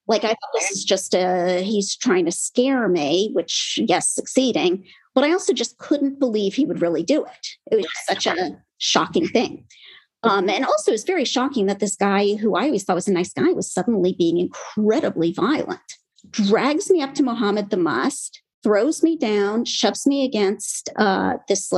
Like, I thought this is just he's trying to scare me, which, yes, succeeding. But I also just couldn't believe he would really do it. It was just such a shocking thing. And also, it's very shocking that this guy, who I always thought was a nice guy, was suddenly being incredibly violent. Drags me up to Mohammed the Must, throws me down, shoves me against this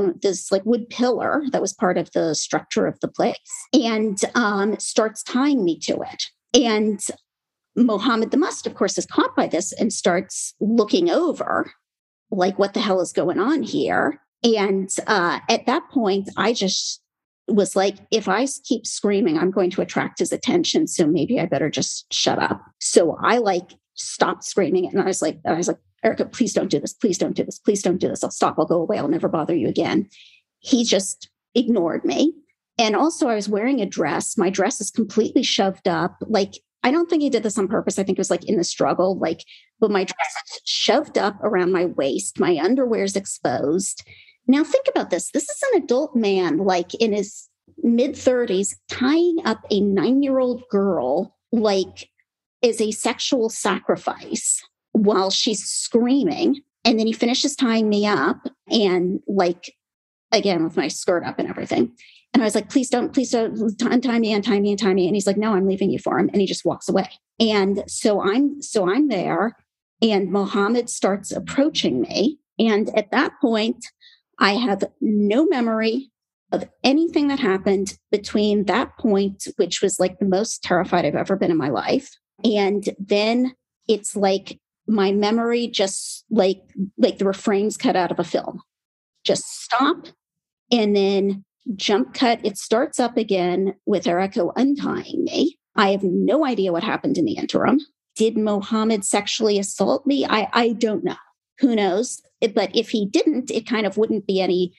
wood pillar that was part of the structure of the place, and starts tying me to it. And Mohammed the Must, of course, is caught by this and starts looking over, like, what the hell is going on here? And at that point, I just was like, if I keep screaming, I'm going to attract his attention. So maybe I better just shut up. So I stopped screaming. And I was like, Erica, please don't do this. Please don't do this. Please don't do this. I'll stop. I'll go away. I'll never bother you again. He just ignored me. And also, I was wearing a dress. My dress is completely shoved up. Like, I don't think he did this on purpose. I think it was like in the struggle, but my dress is shoved up around my waist. My underwear is exposed. Now, think about this. This is an adult man, like in his mid-30s, tying up a 9-year-old girl, like, as a sexual sacrifice while she's screaming. And then he finishes tying me up, and, like, again, with my skirt up and everything. And I was like, please don't untie me. And he's like, no, I'm leaving you for him. And he just walks away. And so I'm there, and Mohammed starts approaching me. And at that point, I have no memory of anything that happened between that point, which was like the most terrified I've ever been in my life. And then it's like my memory just like the refrains cut out of a film, just stop, and then jump cut. It starts up again with Erica untying me. I have no idea what happened in the interim. Did Mohammed sexually assault me? I don't know. Who knows? But if he didn't, it kind of wouldn't be any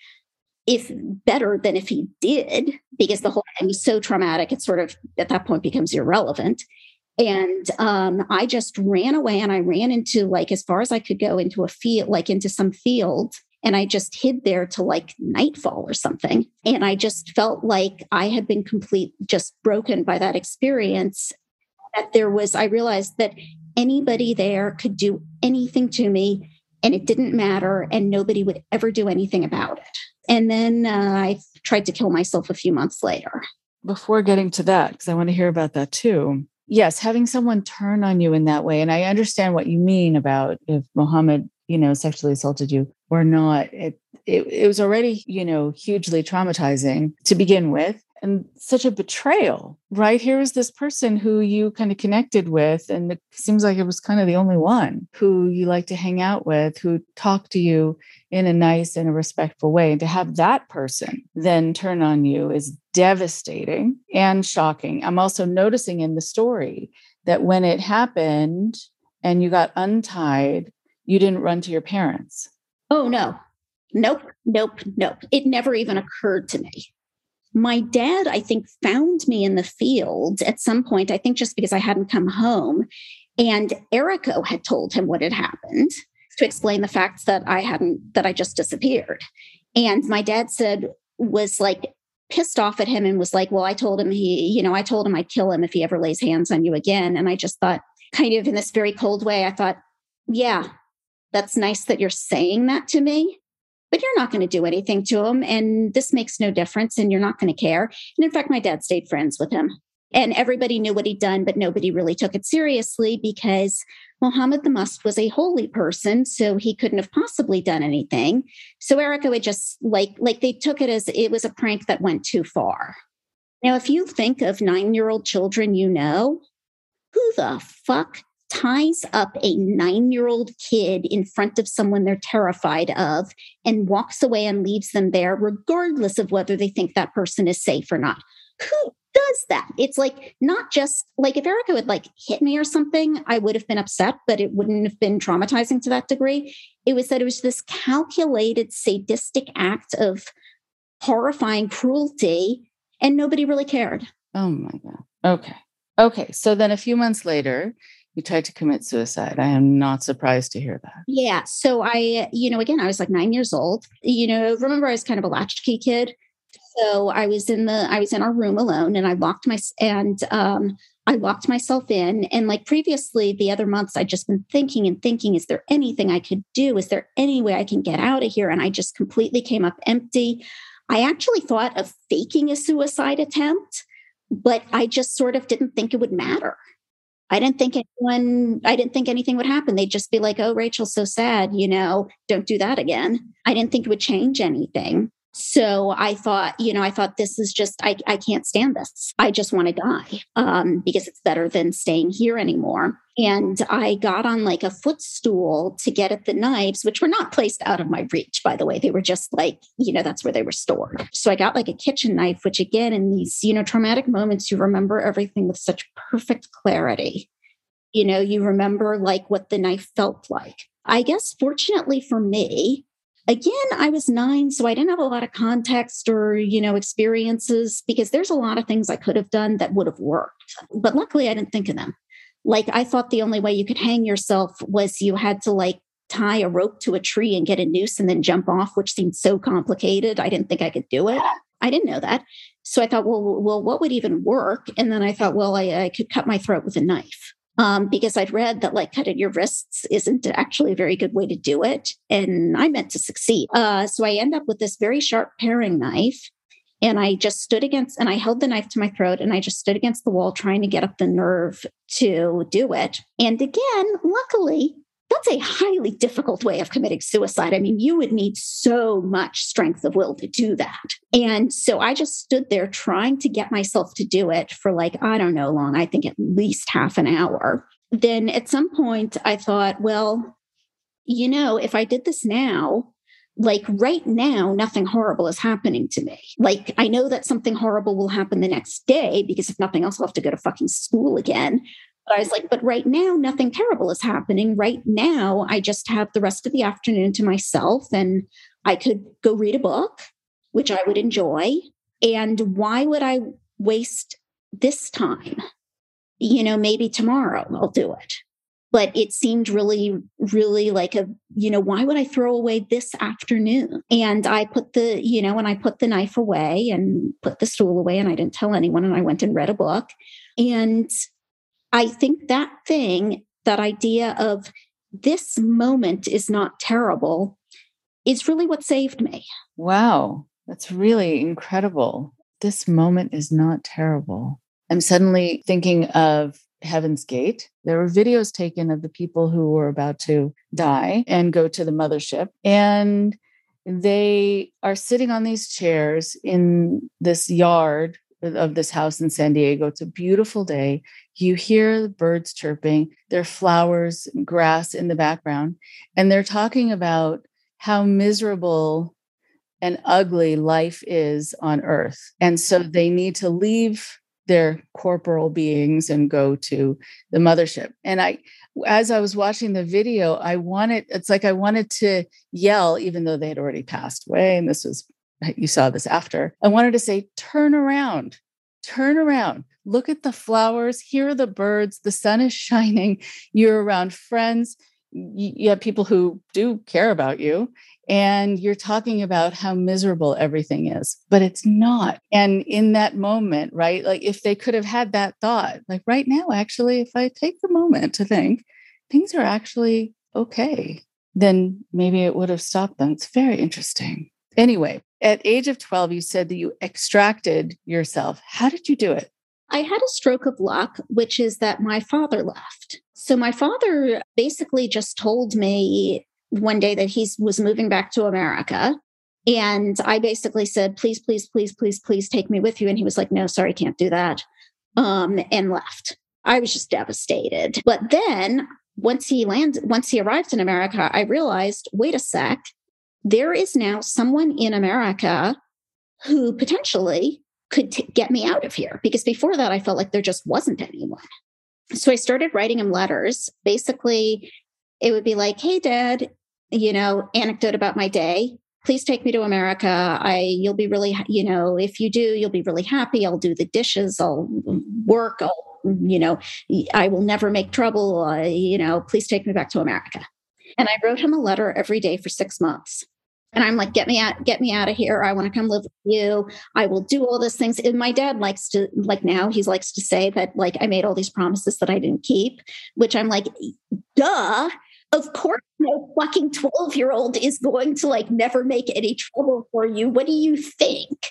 better than if he did, because the whole thing was so traumatic. It sort of at that point becomes irrelevant. And I just ran away, and I ran into, like, as far as I could go, into a field, like into some field. And I just hid there till like nightfall or something. And I just felt like I had been just broken by that experience. I realized that anybody there could do anything to me, and it didn't matter, and nobody would ever do anything about it. And then I tried to kill myself a few months later. Before getting to that, because I want to hear about that too. Yes, having someone turn on you in that way. And I understand what you mean about if Mohammed, sexually assaulted you or not. It was already, hugely traumatizing to begin with. And such a betrayal, right? Here was this person who you kind of connected with, and it seems like it was kind of the only one who you like to hang out with, who talked to you in a nice and a respectful way. And to have that person then turn on you is devastating and shocking. I'm also noticing in the story that when it happened and you got untied, you didn't run to your parents. Oh, no. Nope. It never even occurred to me. My dad, I think, found me in the field at some point, I think just because I hadn't come home. And Erica had told him what had happened to explain the fact that I just disappeared. And my dad was like pissed off at him and was like, well, I told him I'd kill him if he ever lays hands on you again. And I just thought, kind of in this very cold way, I thought, yeah, that's nice that you're saying that to me, but you're not going to do anything to him. And this makes no difference, and you're not going to care. And in fact, my dad stayed friends with him, and everybody knew what he'd done, but nobody really took it seriously because Mohammed the Must was a holy person. So he couldn't have possibly done anything. So Erica would just like they took it as it was a prank that went too far. Now, if you think of 9-year-old children, who the fuck ties up a 9-year-old kid in front of someone they're terrified of and walks away and leaves them there, regardless of whether they think that person is safe or not? Who does that? It's like, not just like if Erica would like hit me or something, I would have been upset, but it wouldn't have been traumatizing to that degree. It was that it was this calculated, sadistic act of horrifying cruelty, and nobody really cared. Oh my God. Okay. So then a few months later, you tried to commit suicide. I am not surprised to hear that. Yeah. So I was like 9 years old. Remember I was kind of a latchkey kid. So I was in our room alone, and I locked I locked myself in. And like previously, the other months, I'd just been thinking and thinking, is there anything I could do? Is there any way I can get out of here? And I just completely came up empty. I actually thought of faking a suicide attempt, but I just sort of didn't think it would matter. I didn't think anything would happen. They'd just be like, oh, Rachel's so sad, don't do that again. I didn't think it would change anything. So I thought this is just, I can't stand this. I just want to die because it's better than staying here anymore. And I got on like a footstool to get at the knives, which were not placed out of my reach, by the way. They were just like, that's where they were stored. So I got like a kitchen knife, which again, in these, traumatic moments, you remember everything with such perfect clarity. You remember like what the knife felt like. I guess fortunately for me, again, I was 9, so I didn't have a lot of context or, experiences, because there's a lot of things I could have done that would have worked. But luckily, I didn't think of them. Like, I thought the only way you could hang yourself was you had to like tie a rope to a tree and get a noose and then jump off, which seemed so complicated. I didn't think I could do it. I didn't know that. So I thought, well, what would even work? And then I thought, well, I could cut my throat with a knife. Because I'd read that like cutting your wrists isn't actually a very good way to do it. And I meant to succeed. So I end up with this very sharp paring knife. And I just stood against, and I held the knife to my throat, and I just stood against the wall trying to get up the nerve to do it. And again, luckily, that's a highly difficult way of committing suicide. I mean, you would need so much strength of will to do that. And so I just stood there trying to get myself to do it for like, I don't know long, I think at least half an hour. Then at some point I thought, well, if I did this now, like right now, nothing horrible is happening to me. Like, I know that something horrible will happen the next day because if nothing else, I'll have to go to fucking school again. But I was like, but right now, nothing terrible is happening. Right now, I just have the rest of the afternoon to myself, and I could go read a book, which I would enjoy. And why would I waste this time? Maybe tomorrow I'll do it. But it seemed really, really like why would I throw away this afternoon? And I put the knife away and put the stool away, and I didn't tell anyone, and I went and read a book. And I think that idea of this moment is not terrible is really what saved me. Wow. That's really incredible. This moment is not terrible. I'm suddenly thinking of Heaven's Gate. There were videos taken of the people who were about to die and go to the mothership. And they are sitting on these chairs in this yard of this house in San Diego. It's a beautiful day. You hear the birds chirping. There are flowers, grass in the background. And they're talking about how miserable and ugly life is on Earth. And so they need to leave their corporal beings and go to the mothership. And as I was watching the video, I wanted to yell, even though they had already passed away. And you saw this after. I wanted to say, turn around, look at the flowers, hear the birds, the sun is shining, you're around friends, you have people who do care about you, and you're talking about how miserable everything is, but it's not. And in that moment, right, like if they could have had that thought, like right now, actually, if I take the moment to think things are actually okay, then maybe it would have stopped them. It's very interesting. Anyway, at age of 12, you said that you extracted yourself. How did you do it? I had a stroke of luck, which is that my father left. So my father basically just told me one day that he was moving back to America. And I basically said, please, please, please, please, please take me with you. And he was like, no, sorry, can't do that. And left. I was just devastated. But then once he arrived in America, I realized, wait a sec, there is now someone in America who potentially could get me out of here. Because before that, I felt like there just wasn't anyone. So I started writing him letters. Basically, it would be like, hey, Dad, anecdote about my day. Please take me to America. You'll be really, if you do, you'll be really happy. I'll do the dishes. I'll work. I will never make trouble. Please take me back to America. And I wrote him a letter every day for 6 months. And I'm like, get me out of here. I want to come live with you. I will do all these things. And my dad likes to, like, now he likes to say that, like, I made all these promises that I didn't keep, which I'm like, duh. Of course, no fucking 12-year-old is going to, like, never make any trouble for you. What do you think?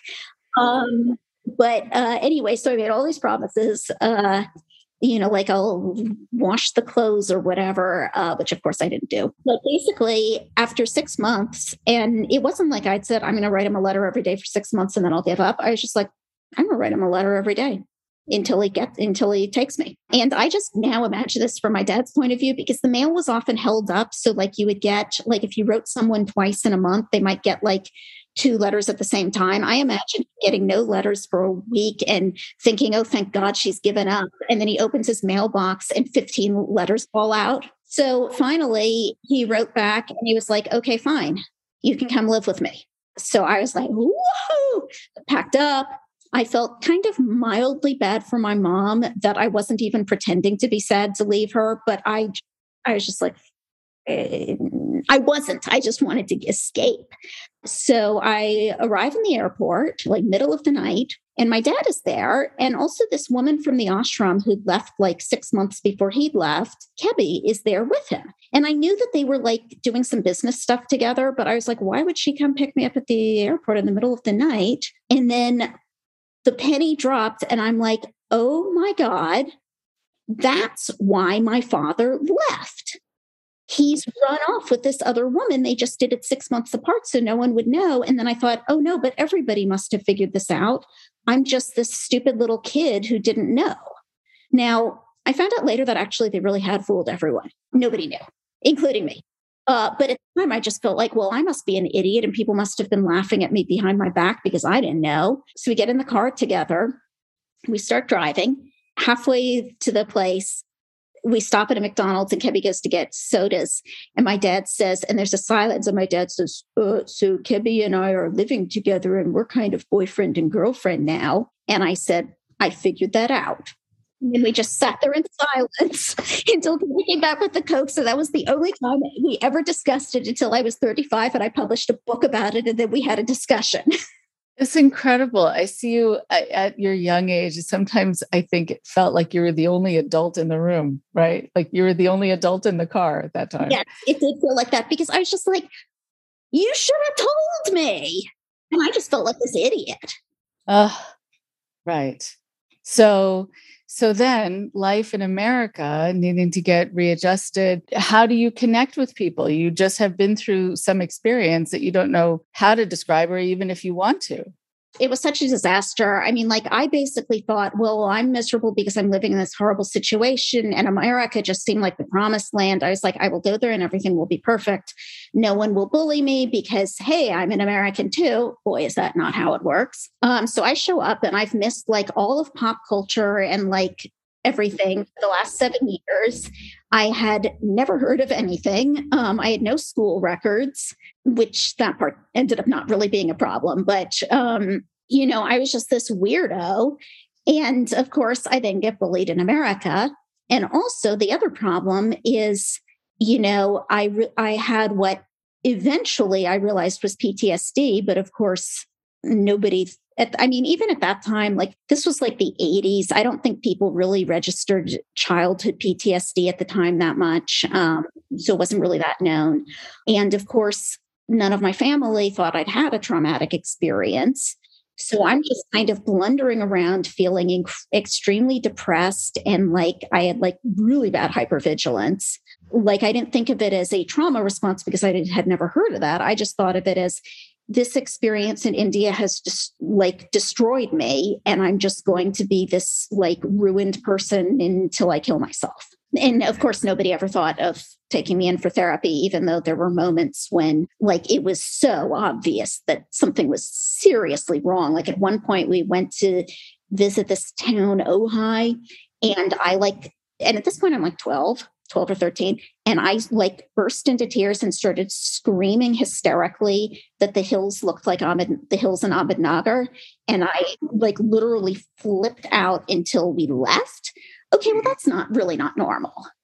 But anyway, so I made all these promises, like I'll wash the clothes or whatever, which of course I didn't do. But basically after 6 months, and it wasn't like I'd said, I'm going to write him a letter every day for 6 months and then I'll give up. I was just like, I'm going to write him a letter every day until he takes me. And I just now imagine this from my dad's point of view, because the mail was often held up. So like you would get, like, if you wrote someone twice in a month, they might get like 2 letters at the same time. I imagine getting no letters for a week and thinking, oh, thank God she's given up. And then he opens his mailbox and 15 letters fall out. So finally he wrote back and he was like, okay, fine, you can come live with me. So I was like, woohoo, packed up. I felt kind of mildly bad for my mom that I wasn't even pretending to be sad to leave her. But I was just like, I wasn't. I just wanted to escape. So I arrive in the airport, like middle of the night, and my dad is there. And also this woman from the ashram who left like 6 months before he left, Kebby, is there with him. And I knew that they were like doing some business stuff together, but I was like, why would she come pick me up at the airport in the middle of the night? And then the penny dropped and I'm like, oh my God, that's why my father left. He's run off with this other woman. They just did it 6 months apart so no one would know. And then I thought, oh no, but everybody must have figured this out. I'm just this stupid little kid who didn't know. Now, I found out later that actually they really had fooled everyone. Nobody knew, including me. But at the time, I just felt like, well, I must be an idiot and people must have been laughing at me behind my back because I didn't know. So we get in the car together. We start driving. Halfway to the place, we stop at a McDonald's and Kebby goes to get sodas. And my dad says, and there's a silence, and my dad says, so Kebby and I are living together and we're kind of boyfriend and girlfriend now. And I said, I figured that out. And we just sat there in silence until we came back with the Coke. So that was the only time we ever discussed it until I was 35 and I published a book about it. And then we had a discussion. It's incredible. I see you at your young age. Sometimes I think it felt like you were the only adult in the room, right? Like you were the only adult in the car at that time. Yes, it did feel like that because I was just like, you should have told me. And I just felt like this idiot. Right. So then life in America, needing to get readjusted, how do you connect with people? You just have been through some experience that you don't know how to describe, or even if you want to. It was such a disaster. I mean, like, I basically thought, well, I'm miserable because I'm living in this horrible situation. And America just seemed like the promised land. I was like, I will go there and everything will be perfect. No one will bully me because, hey, I'm an American too. Boy, is that not how it works. So I show up and I've missed like all of pop culture and like everything for the last 7 years. I had never heard of anything. I had no school records, which that part ended up not really being a problem. But, I was just this weirdo. And of course, I then get bullied in America. And also the other problem is, I had what eventually I realized was PTSD. But of course, nobody... even at that time, like this was like the 80s. I don't think people really registered childhood PTSD at the time that much. So it wasn't really that known. And of course, none of my family thought I'd had a traumatic experience. So I'm just kind of blundering around feeling extremely depressed. And like I had like really bad hypervigilance. Like I didn't think of it as a trauma response because I had never heard of that. I just thought of it as this experience in India has just like destroyed me. And I'm just going to be this like ruined person until I kill myself. And of course, nobody ever thought of taking me in for therapy, even though there were moments when like it was so obvious that something was seriously wrong. Like at one point we went to visit this town, Ojai, and and at this point I'm like 12 or 13. And I like burst into tears and started screaming hysterically that the hills looked like the hills in Ahmednagar. And I like literally flipped out until we left. Okay, well, that's not normal.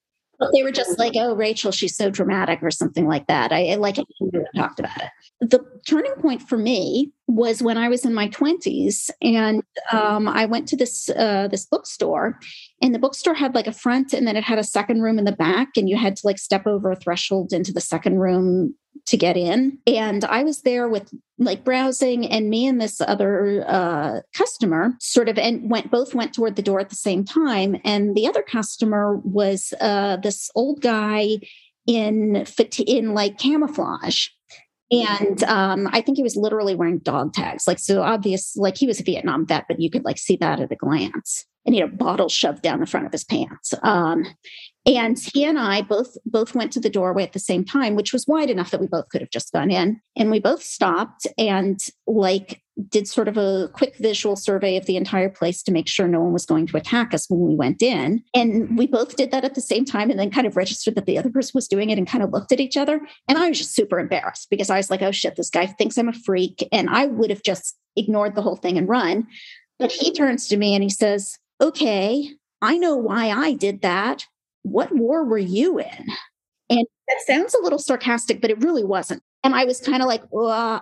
But they were just like, oh, Rachel, she's so dramatic or something like that. I like it when we talked about it. The turning point for me was when I was in my 20s, and I went to this bookstore, and the bookstore had like a front, and then it had a second room in the back, and you had to like step over a threshold into the second room to get in. And I was there with like browsing, and me and this other customer sort of both went toward the door at the same time. And the other customer was this old guy in like camouflage. And I think he was literally wearing dog tags. Like, so obvious, like he was a Vietnam vet, but you could like see that at a glance. And he had a bottle shoved down the front of his pants. And he and I both went to the doorway at the same time, which was wide enough that we both could have just gone in. And we both stopped and like did sort of a quick visual survey of the entire place to make sure no one was going to attack us when we went in. And we both did that at the same time, and then kind of registered that the other person was doing it and kind of looked at each other. And I was just super embarrassed because I was like, oh shit, this guy thinks I'm a freak. And I would have just ignored the whole thing and run. But he turns to me and he says, okay, I know why I did that. What war were you in? And that sounds a little sarcastic, but it really wasn't. And I was kind of like,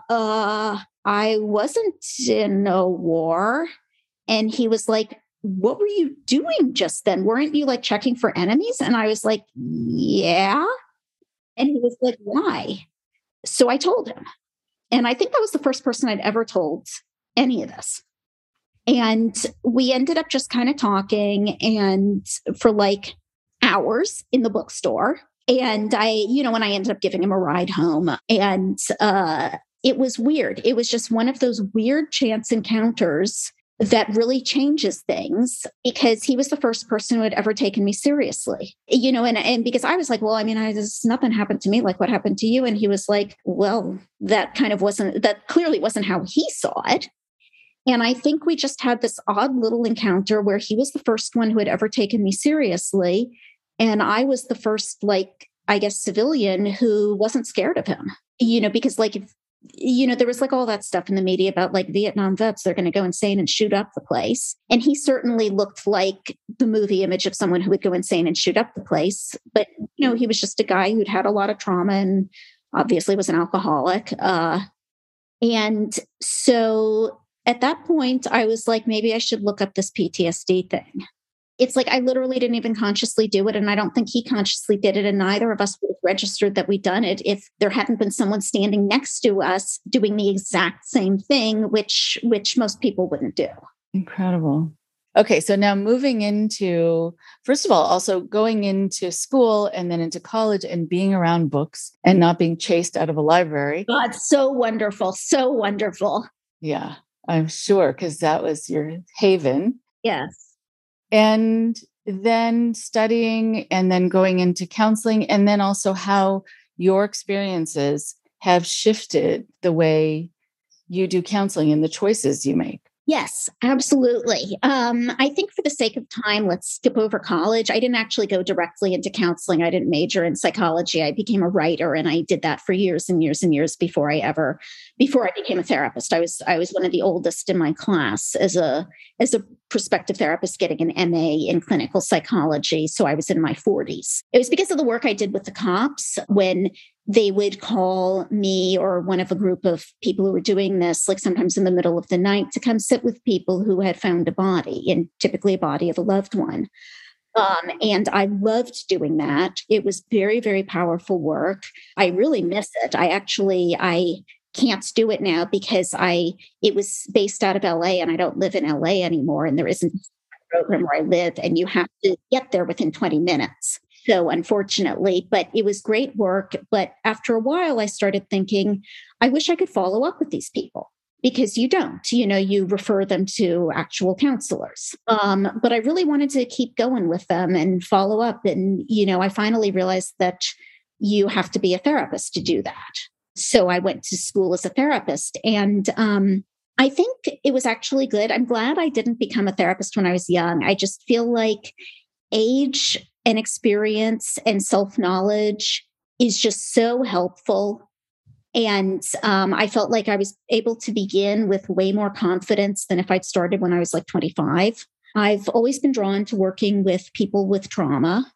I wasn't in a war. And he was like, what were you doing just then? Weren't you like checking for enemies? And I was like, yeah. And he was like, why? So I told him. And I think that was the first person I'd ever told any of this. And we ended up just kind of talking and for like hours in the bookstore. And when I ended up giving him a ride home, and it was weird. It was just one of those weird chance encounters that really changes things, because he was the first person who had ever taken me seriously, and because I was like, well, I mean, nothing happened to me. Like, what happened to you? And he was like, well, that clearly wasn't how he saw it. And I think we just had this odd little encounter where he was the first one who had ever taken me seriously. And I was the first, like, I guess, civilian who wasn't scared of him, because like, there was like all that stuff in the media about like Vietnam vets, they're going to go insane and shoot up the place. And he certainly looked like the movie image of someone who would go insane and shoot up the place. But, he was just a guy who'd had a lot of trauma and obviously was an alcoholic. And so at that point, I was like, maybe I should look up this PTSD thing. It's like I literally didn't even consciously do it. And I don't think he consciously did it. And neither of us would have registered that we'd done it if there hadn't been someone standing next to us doing the exact same thing, which most people wouldn't do. Incredible. Okay. So now moving into, first of all, also going into school and then into college and being around books and not being chased out of a library. God, so wonderful. So wonderful. Yeah, I'm sure, because that was your haven. Yes. And then studying and then going into counseling, and then also how your experiences have shifted the way you do counseling and the choices you make. Yes, absolutely. I think for the sake of time, let's skip over college. I didn't actually go directly into counseling. I didn't major in psychology. I became a writer, and I did that for years and years and years before I became a therapist. I was one of the oldest in my class as a prospective therapist getting an MA in clinical psychology. So I was in my 40s. It was because of the work I did with the cops when they would call me or one of a group of people who were doing this, like sometimes in the middle of the night, to come sit with people who had found a body, and typically a body of a loved one. And I loved doing that. It was very, very powerful work. I really miss it. I can't do it now because it was based out of LA, and I don't live in LA anymore. And there isn't a program where I live, and you have to get there within 20 minutes. So unfortunately, but it was great work. But after a while, I started thinking, I wish I could follow up with these people, because you don't, you refer them to actual counselors. But I really wanted to keep going with them and follow up. And, I finally realized that you have to be a therapist to do that. So I went to school as a therapist, and I think it was actually good. I'm glad I didn't become a therapist when I was young. I just feel like age and experience and self-knowledge is just so helpful. And I felt like I was able to begin with way more confidence than if I'd started when I was like 25. I've always been drawn to working with people with trauma.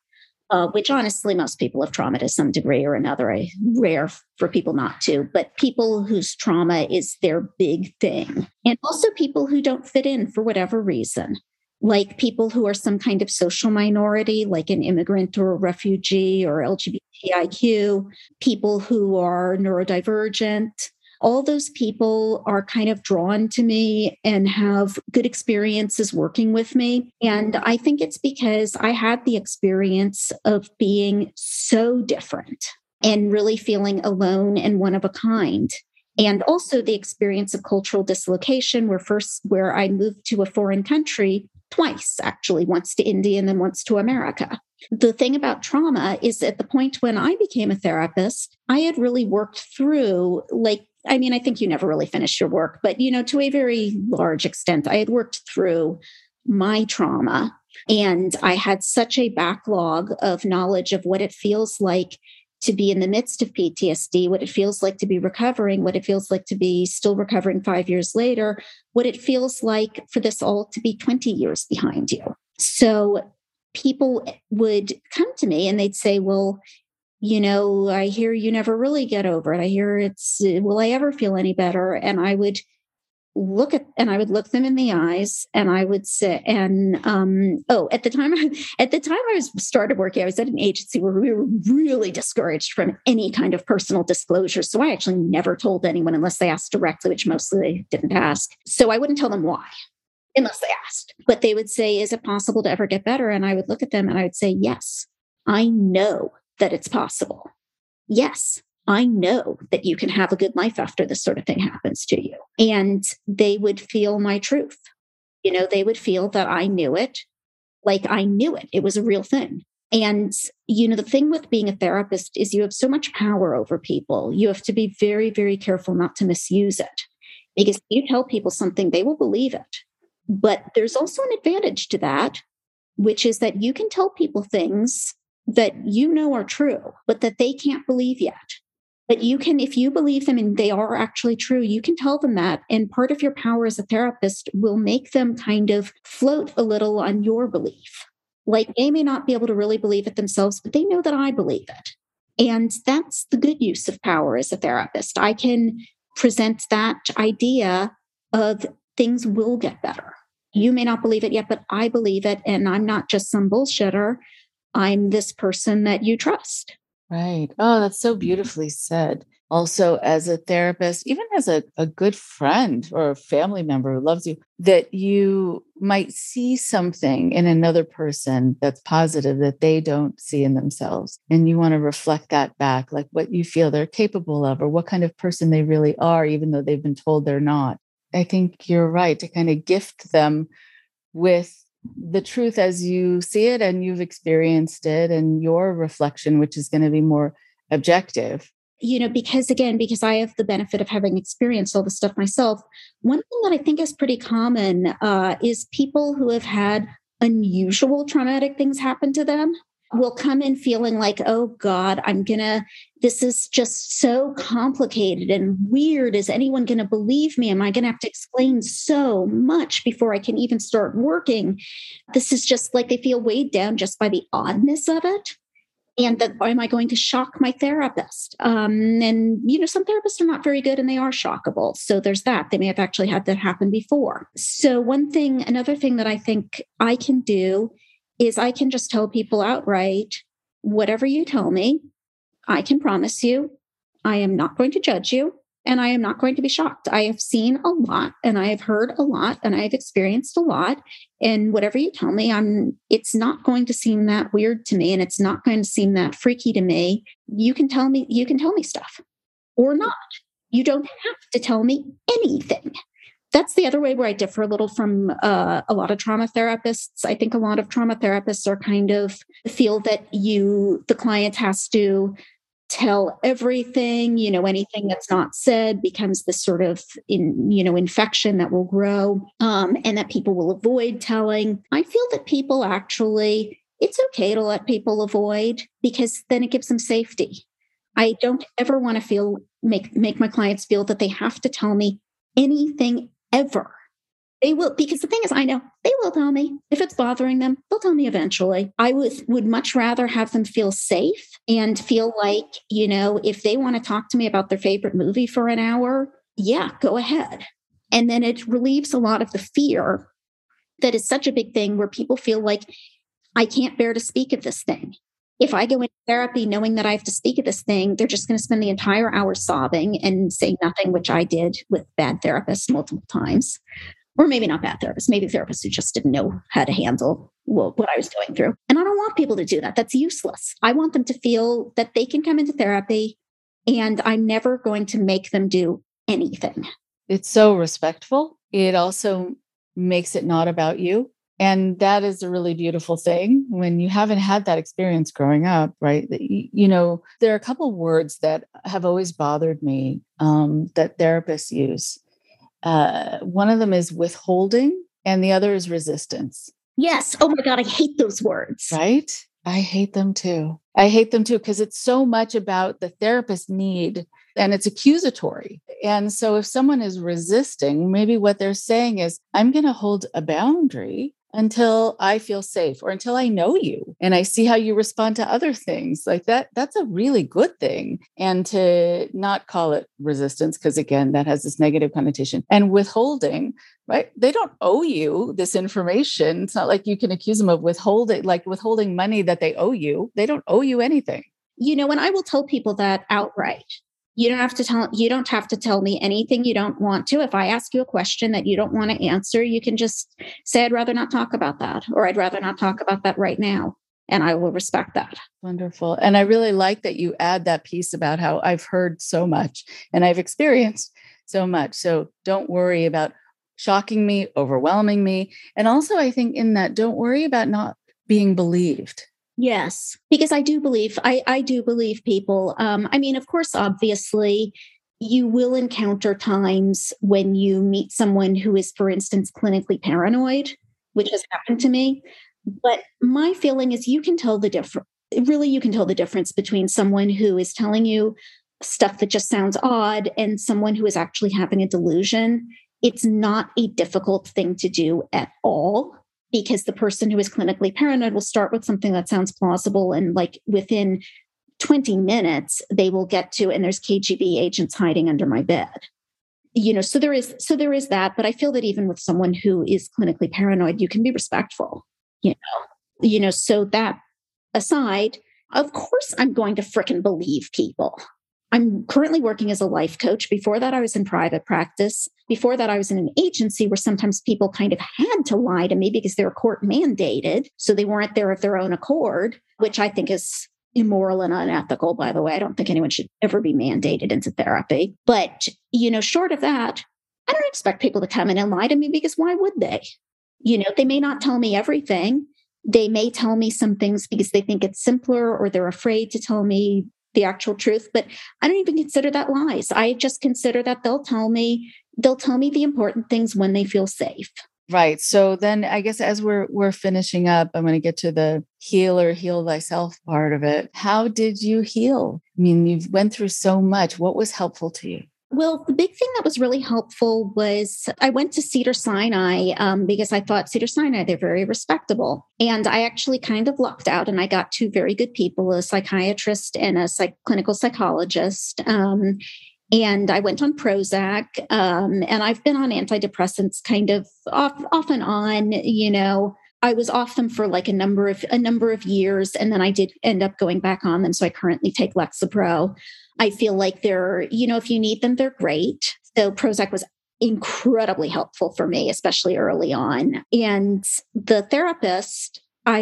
which honestly, most people have trauma to some degree or another. Rare for people not to, but people whose trauma is their big thing. And also people who don't fit in for whatever reason, like people who are some kind of social minority, like an immigrant or a refugee or LGBTIQ, people who are neurodivergent. All those people are kind of drawn to me and have good experiences working with me. And I think it's because I had the experience of being so different and really feeling alone and one of a kind. And also the experience of cultural dislocation, where I moved to a foreign country twice, actually, once to India and then once to America. The thing about trauma is at the point when I became a therapist, I had really worked through, I think you never really finish your work, but, to a very large extent, I had worked through my trauma. And I had such a backlog of knowledge of what it feels like to be in the midst of PTSD, what it feels like to be recovering, what it feels like to be still recovering 5 years later, what it feels like for this all to be 20 years behind you. So people would come to me and they'd say, well, I hear you never really get over it. I hear will I ever feel any better? And I would look them in the eyes and I would say, at the time I started working, I was at an agency where we were really discouraged from any kind of personal disclosure. So I actually never told anyone unless they asked directly, which mostly they didn't ask. So I wouldn't tell them why unless they asked, but they would say, is it possible to ever get better? And I would look at them and I would say, yes, I know that it's possible. Yes, I know that you can have a good life after this sort of thing happens to you. And they would feel my truth. They would feel that I knew it, like I knew it. It was a real thing. And, the thing with being a therapist is you have so much power over people. You have to be very, very careful not to misuse it. Because if you tell people something, they will believe it. But there's also an advantage to that, which is that you can tell people things that are true, but that they can't believe yet. But you can, if you believe them and they are actually true, you can tell them that. And part of your power as a therapist will make them kind of float a little on your belief. Like they may not be able to really believe it themselves, but they know that I believe it. And that's the good use of power as a therapist. I can present that idea of things will get better. You may not believe it yet, but I believe it. And I'm not just some bullshitter. I'm this person that you trust. Right. Oh, that's so beautifully said. Also, as a therapist, even as a good friend or a family member who loves you, that you might see something in another person that's positive that they don't see in themselves. And you want to reflect that back, like what you feel they're capable of or what kind of person they really are, even though they've been told they're not. I think you're right to kind of gift them with the truth as you see it and you've experienced it and your reflection, which is going to be more objective. Because I have the benefit of having experienced all this stuff myself. One thing that I think is pretty common is people who have had unusual traumatic things happen to them will come in feeling like, oh God, this is just so complicated and weird. Is anyone going to believe me? Am I going to have to explain so much before I can even start working? This is just like they feel weighed down just by the oddness of it. And that, am I going to shock my therapist? And, some therapists are not very good and they are shockable. So there's that. They may have actually had that happen before. So another thing that I think I can do is I can just tell people outright, whatever you tell me, I can promise you, I am not going to judge you and I am not going to be shocked. I have seen a lot and I have heard a lot and I have experienced a lot. And whatever you tell me, it's not going to seem that weird to me and it's not going to seem that freaky to me. You can tell me stuff or not. You don't have to tell me anything. That's the other way where I differ a little from a lot of trauma therapists. I think a lot of trauma therapists are kind of feel that the client has to tell everything, anything that's not said becomes this sort of infection that will grow, and that people will avoid telling. I feel that people actually, it's okay to let people avoid because then it gives them safety. I don't ever want to make my clients feel that they have to tell me anything ever. They will, because the thing is, I know they will tell me. If it's bothering them, they'll tell me eventually. I would much rather have them feel safe and feel like, if they want to talk to me about their favorite movie for an hour, yeah, go ahead. And then it relieves a lot of the fear that is such a big thing where people feel like, I can't bear to speak of this thing. If I go into therapy knowing that I have to speak of this thing, they're just going to spend the entire hour sobbing and say nothing, which I did with bad therapists multiple times. Or maybe not bad therapists, maybe therapists who just didn't know how to handle what I was going through. And I don't want people to do that. That's useless. I want them to feel that they can come into therapy and I'm never going to make them do anything. It's so respectful. It also makes it not about you. And that is a really beautiful thing when you haven't had that experience growing up, right? There are a couple of words that have always bothered me that therapists use. One of them is withholding and the other is resistance. Yes. Oh my God, I hate those words. Right? I hate them too. Because it's so much about the therapist need and it's accusatory. And so if someone is resisting, maybe what they're saying is, I'm going to hold a boundary until I feel safe or until I know you and I see how you respond to other things like that. That's a really good thing. And to not call it resistance, because again, that has this negative connotation. And withholding, right? They don't owe you this information. It's not like you can accuse them of withholding money that they owe you. They don't owe you anything. And I will tell people that outright. You don't have to tell me anything you don't want to. If I ask you a question that you don't want to answer, you can just say, I'd rather not talk about that, or I'd rather not talk about that right now. And I will respect that. Wonderful. And I really like that you add that piece about how I've heard so much and I've experienced so much. So don't worry about shocking me, overwhelming me. And also I think in that, don't worry about not being believed. Yes, because I do believe people. Of course, obviously, you will encounter times when you meet someone who is, for instance, clinically paranoid, which has happened to me. But my feeling is you can tell the difference. Really, you can tell the difference between someone who is telling you stuff that just sounds odd and someone who is actually having a delusion. It's not a difficult thing to do at all. Because the person who is clinically paranoid will start with something that sounds plausible and like within 20 minutes, they will get to, and there's KGB agents hiding under my bed. So there is that. But I feel that even with someone who is clinically paranoid, you can be respectful, so that aside, of course, I'm going to frickin' believe people. I'm currently working as a life coach. Before that, I was in private practice. Before that, I was in an agency where sometimes people kind of had to lie to me because they were court mandated. So they weren't there of their own accord, which I think is immoral and unethical, by the way. I don't think anyone should ever be mandated into therapy. But, short of that, I don't expect people to come in and lie to me because why would they? They may not tell me everything. They may tell me some things because they think it's simpler or they're afraid to tell me the actual truth, but I don't even consider that lies. I just consider that they'll tell me the important things when they feel safe. Right. So then I guess as we're finishing up, I'm going to get to the heal thyself part of it. How did you heal? I mean, you've went through so much. What was helpful to you? Well, the big thing that was really helpful was I went to Cedars-Sinai because I thought Cedars-Sinai, they're very respectable. And I actually kind of lucked out and I got two very good people, a psychiatrist and a clinical psychologist. And I went on Prozac and I've been on antidepressants kind of off and on, I was off them for like a number of years. And then I did end up going back on them. So I currently take Lexapro. I feel like they're, if you need them, they're great. So Prozac was incredibly helpful for me, especially early on. And the therapist,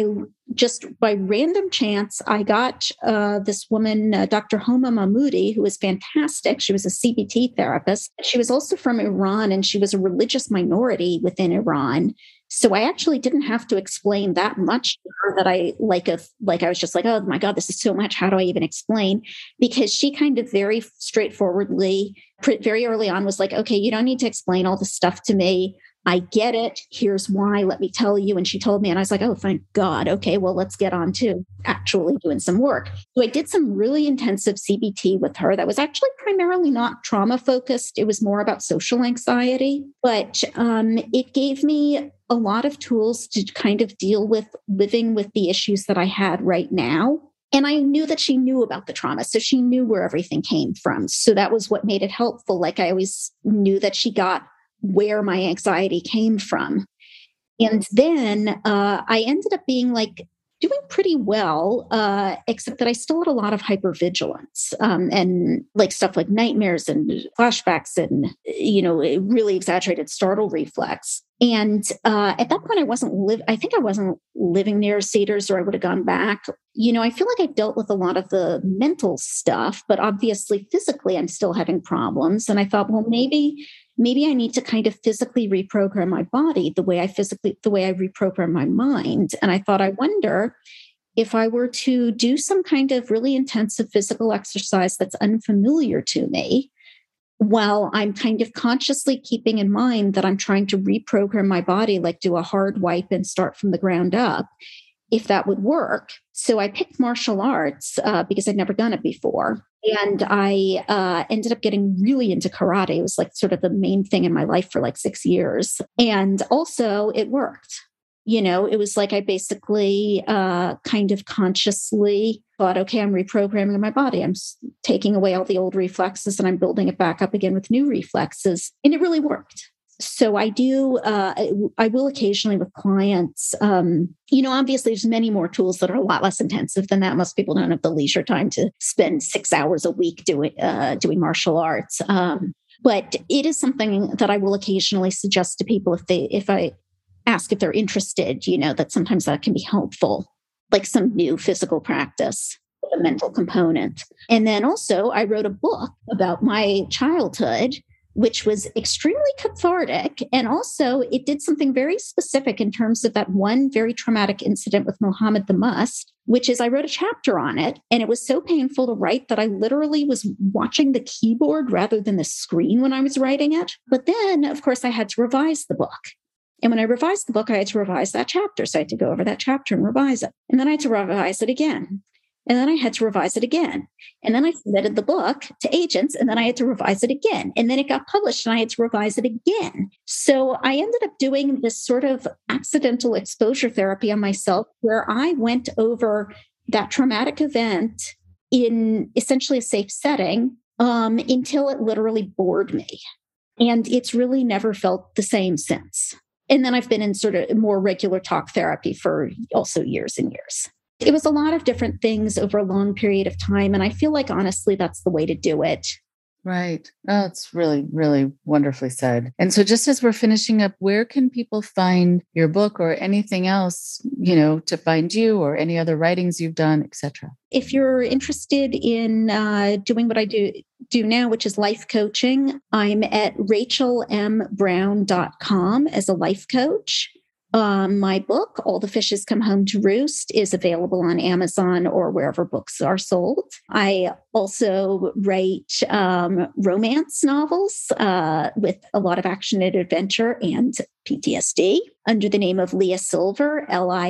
by random chance, I got this woman, Dr. Homa Mahmoudi, who was fantastic. She was a CBT therapist. She was also from Iran, and she was a religious minority within Iran. So I actually didn't have to explain that much to her that I was just like, oh my God, this is so much. How do I even explain? Because she kind of very straightforwardly, very early on was like, okay, you don't need to explain all this stuff to me. I get it. Here's why. Let me tell you. And she told me, and I was like, oh, thank God. Okay, well, let's get on to actually doing some work. So I did some really intensive CBT with her that was actually primarily not trauma focused. It was more about social anxiety, but it gave me a lot of tools to kind of deal with living with the issues that I had right now. And I knew that she knew about the trauma. So she knew where everything came from. So that was what made it helpful. Like I always knew that she got where my anxiety came from. And then I ended up being like doing pretty well, except that I still had a lot of hypervigilance and like stuff like nightmares and flashbacks and, really exaggerated startle reflex. And at that point, I think I wasn't living near Cedars, or I would have gone back. I feel like I dealt with a lot of the mental stuff, but obviously physically, I'm still having problems. And I thought, well, maybe I need to kind of physically reprogram my body the way I reprogram my mind. And I thought, I wonder if I were to do some kind of really intensive physical exercise that's unfamiliar to me, while I'm kind of consciously keeping in mind that I'm trying to reprogram my body, like do a hard wipe and start from the ground up, if that would work. So I picked martial arts because I'd never done it before. And I ended up getting really into karate. It was like sort of the main thing in my life for like 6 years. And also it worked. It was like I basically kind of consciously thought, okay, I'm reprogramming my body. I'm taking away all the old reflexes and I'm building it back up again with new reflexes. And it really worked. So I do, I will occasionally with clients, obviously there's many more tools that are a lot less intensive than that. Most people don't have the leisure time to spend 6 hours a week doing martial arts. But it is something that I will occasionally suggest to people if I ask if they're interested, that sometimes that can be helpful, like some new physical practice, a mental component. And then also I wrote a book about my childhood, which was extremely cathartic. And also it did something very specific in terms of that one very traumatic incident with Mohammed the Must, which is I wrote a chapter on it. And it was so painful to write that I literally was watching the keyboard rather than the screen when I was writing it. But then, of course, I had to revise the book. And when I revised the book, I had to revise that chapter. So I had to go over that chapter and revise it. And then I had to revise it again. And then I had to revise it again. And then I submitted the book to agents, and then I had to revise it again. And then it got published and I had to revise it again. So I ended up doing this sort of accidental exposure therapy on myself where I went over that traumatic event in essentially a safe setting until it literally bored me. And it's really never felt the same since. And then I've been in sort of more regular talk therapy for also years and years. It was a lot of different things over a long period of time. And I feel like, honestly, that's the way to do it. Right. Oh, it's really, really wonderfully said. And so just as we're finishing up, where can people find your book or anything else, to find you or any other writings you've done, et cetera? If you're interested in doing what I do now, which is life coaching, I'm at rachelmbrown.com as a life coach. My book, All the Fishes Come Home to Roost, is available on Amazon or wherever books are sold. I also write romance novels with a lot of action and adventure and PTSD under the name of Leah Silver,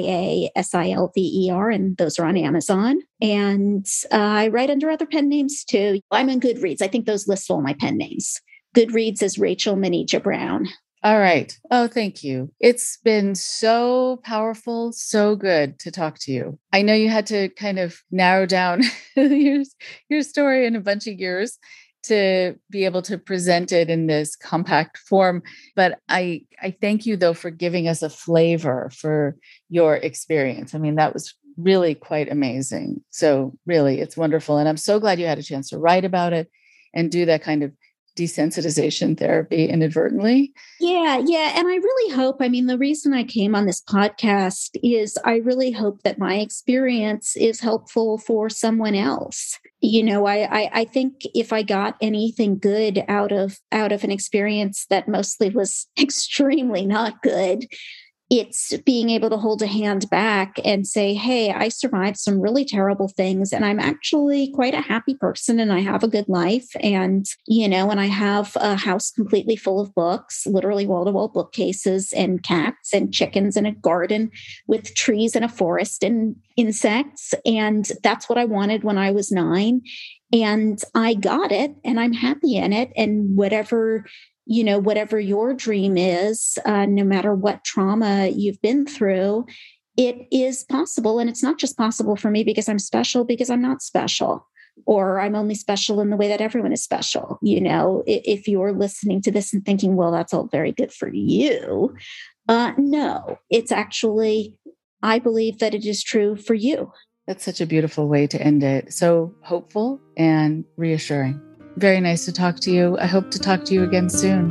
Liasilver, and those are on Amazon. And I write under other pen names too. I'm on Goodreads. I think those list all my pen names. Goodreads is Rachel Menija Brown. All right. Oh, thank you. It's been so powerful, so good to talk to you. I know you had to kind of narrow down your story in a bunch of years to be able to present it in this compact form. But I thank you, though, for giving us a flavor for your experience. I mean, that was really quite amazing. So really, it's wonderful. And I'm so glad you had a chance to write about it and do that kind of desensitization therapy inadvertently. Yeah. And I really hope, the reason I came on this podcast is I really hope that my experience is helpful for someone else. I think if I got anything good out of an experience that mostly was extremely not good, it's being able to hold a hand back and say, hey, I survived some really terrible things, and I'm actually quite a happy person, and I have a good life. And, and I have a house completely full of books, literally wall-to-wall bookcases, and cats and chickens, and a garden with trees and a forest and insects. And that's what I wanted when I was 9. And I got it, and I'm happy in it. And whatever your dream is, no matter what trauma you've been through, it is possible. And it's not just possible for me because I'm special, because I'm not special, or I'm only special in the way that everyone is special. If you're listening to this and thinking, well, that's all very good for you. No, it's actually, I believe that it is true for you. That's such a beautiful way to end it. So hopeful and reassuring. Very nice to talk to you. I hope to talk to you again soon.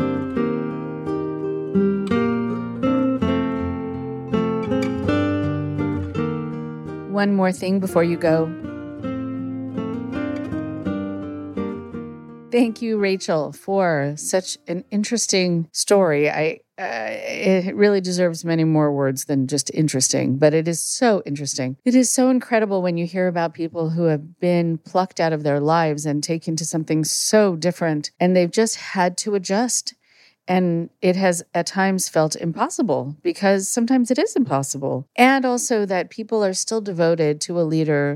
One more thing before you go. Thank you, Rachel, for such an interesting story. It really deserves many more words than just interesting, but it is so interesting. It is so incredible when you hear about people who have been plucked out of their lives and taken to something so different, and they've just had to adjust. And it has at times felt impossible, because sometimes it is impossible. And also that people are still devoted to a leader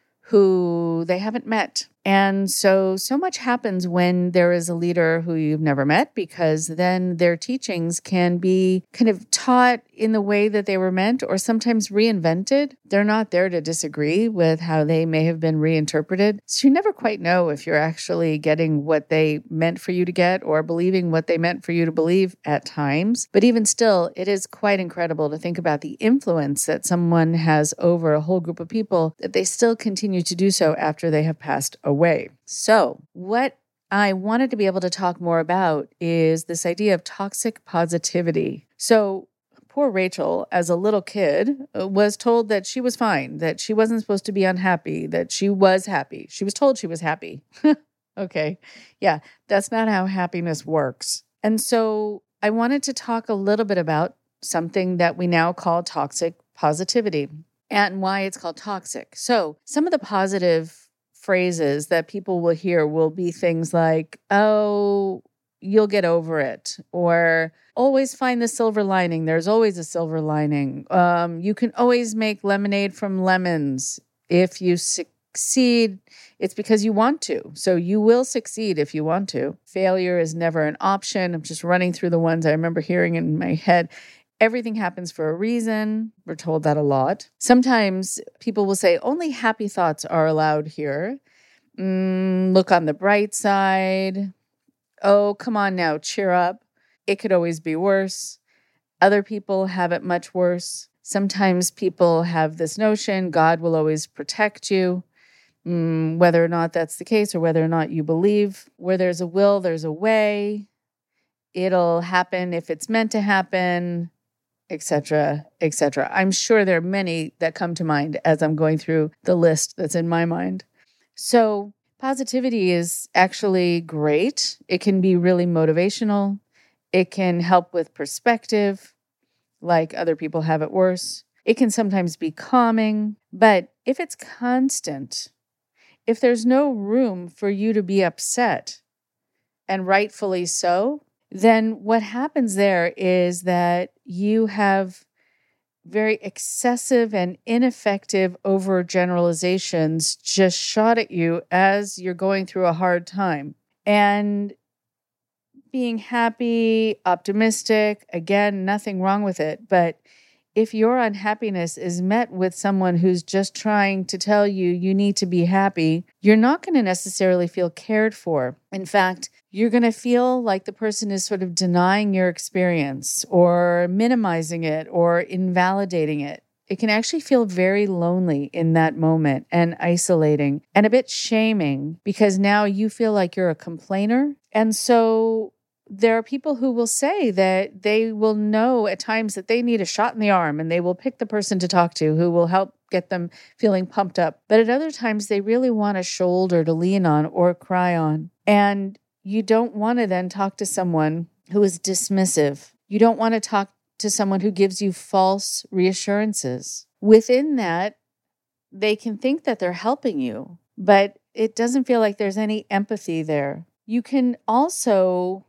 who they haven't met. And so much happens when there is a leader who you've never met, because then their teachings can be kind of taught in the way that they were meant, or sometimes reinvented. They're not there to disagree with how they may have been reinterpreted. So you never quite know if you're actually getting what they meant for you to get, or believing what they meant for you to believe at times. But even still, it is quite incredible to think about the influence that someone has over a whole group of people, that they still continue to do so after they have passed away. So what I wanted to be able to talk more about is this idea of toxic positivity. So poor Rachel, as a little kid, was told that she was fine, that she wasn't supposed to be unhappy, that she was happy. She was told she was happy. Okay. Yeah, that's not how happiness works. And so I wanted to talk a little bit about something that we now call toxic positivity and why it's called toxic. So some of the positive phrases that people will hear will be things like, oh, you'll get over it, or always find the silver lining. There's always a silver lining. You can always make lemonade from lemons. If you succeed, it's because you want to. So you will succeed if you want to. Failure is never an option. I'm just running through the ones I remember hearing in my head. Everything happens for a reason. We're told that a lot. Sometimes people will say, only happy thoughts are allowed here. Look on the bright side. Oh, come on now, cheer up. It could always be worse. Other people have it much worse. Sometimes people have this notion, God will always protect you. Whether or not that's the case, or whether or not you believe, where there's a will, there's a way. It'll happen if it's meant to happen, etc., etc. I'm sure there are many that come to mind as I'm going through the list that's in my mind. So positivity is actually great. It can be really motivational. It can help with perspective, like other people have it worse. It can sometimes be calming, but if it's constant, if there's no room for you to be upset, and rightfully so, then what happens there is that you have very excessive and ineffective overgeneralizations just shot at you as you're going through a hard time. And being happy, optimistic, again, nothing wrong with it. But if your unhappiness is met with someone who's just trying to tell you you need to be happy, you're not going to necessarily feel cared for. In fact, you're going to feel like the person is sort of denying your experience or minimizing it or invalidating it. It can actually feel very lonely in that moment and isolating and a bit shaming, because now you feel like you're a complainer. And so there are people who will say that they will know at times that they need a shot in the arm, and they will pick the person to talk to who will help get them feeling pumped up. But at other times, they really want a shoulder to lean on or cry on. And you don't want to then talk to someone who is dismissive. You don't want to talk to someone who gives you false reassurances. Within that, they can think that they're helping you, but it doesn't feel like there's any empathy there. You can also,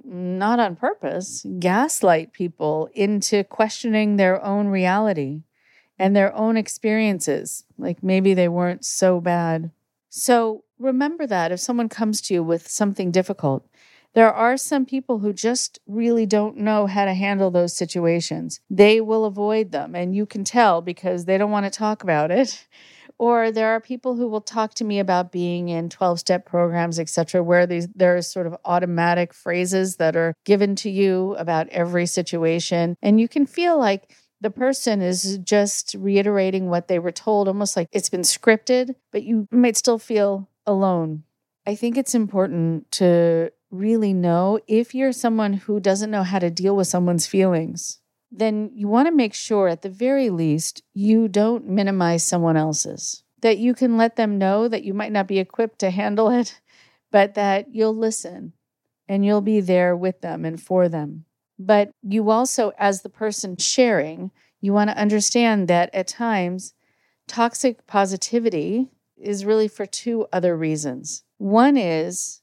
not on purpose, gaslight people into questioning their own reality and their own experiences, like maybe they weren't so bad. So remember that if someone comes to you with something difficult, there are some people who just really don't know how to handle those situations. They will avoid them, and you can tell because they don't want to talk about it. Or there are people who will talk to me about being in 12-step programs, etc., where there are sort of automatic phrases that are given to you about every situation. And you can feel like the person is just reiterating what they were told, almost like it's been scripted, but you might still feel alone. I think it's important to really know if you're someone who doesn't know how to deal with someone's feelings, then you want to make sure at the very least you don't minimize someone else's, that you can let them know that you might not be equipped to handle it, but that you'll listen and you'll be there with them and for them. But you also, as the person sharing, you want to understand that at times toxic positivity is really for two other reasons. One is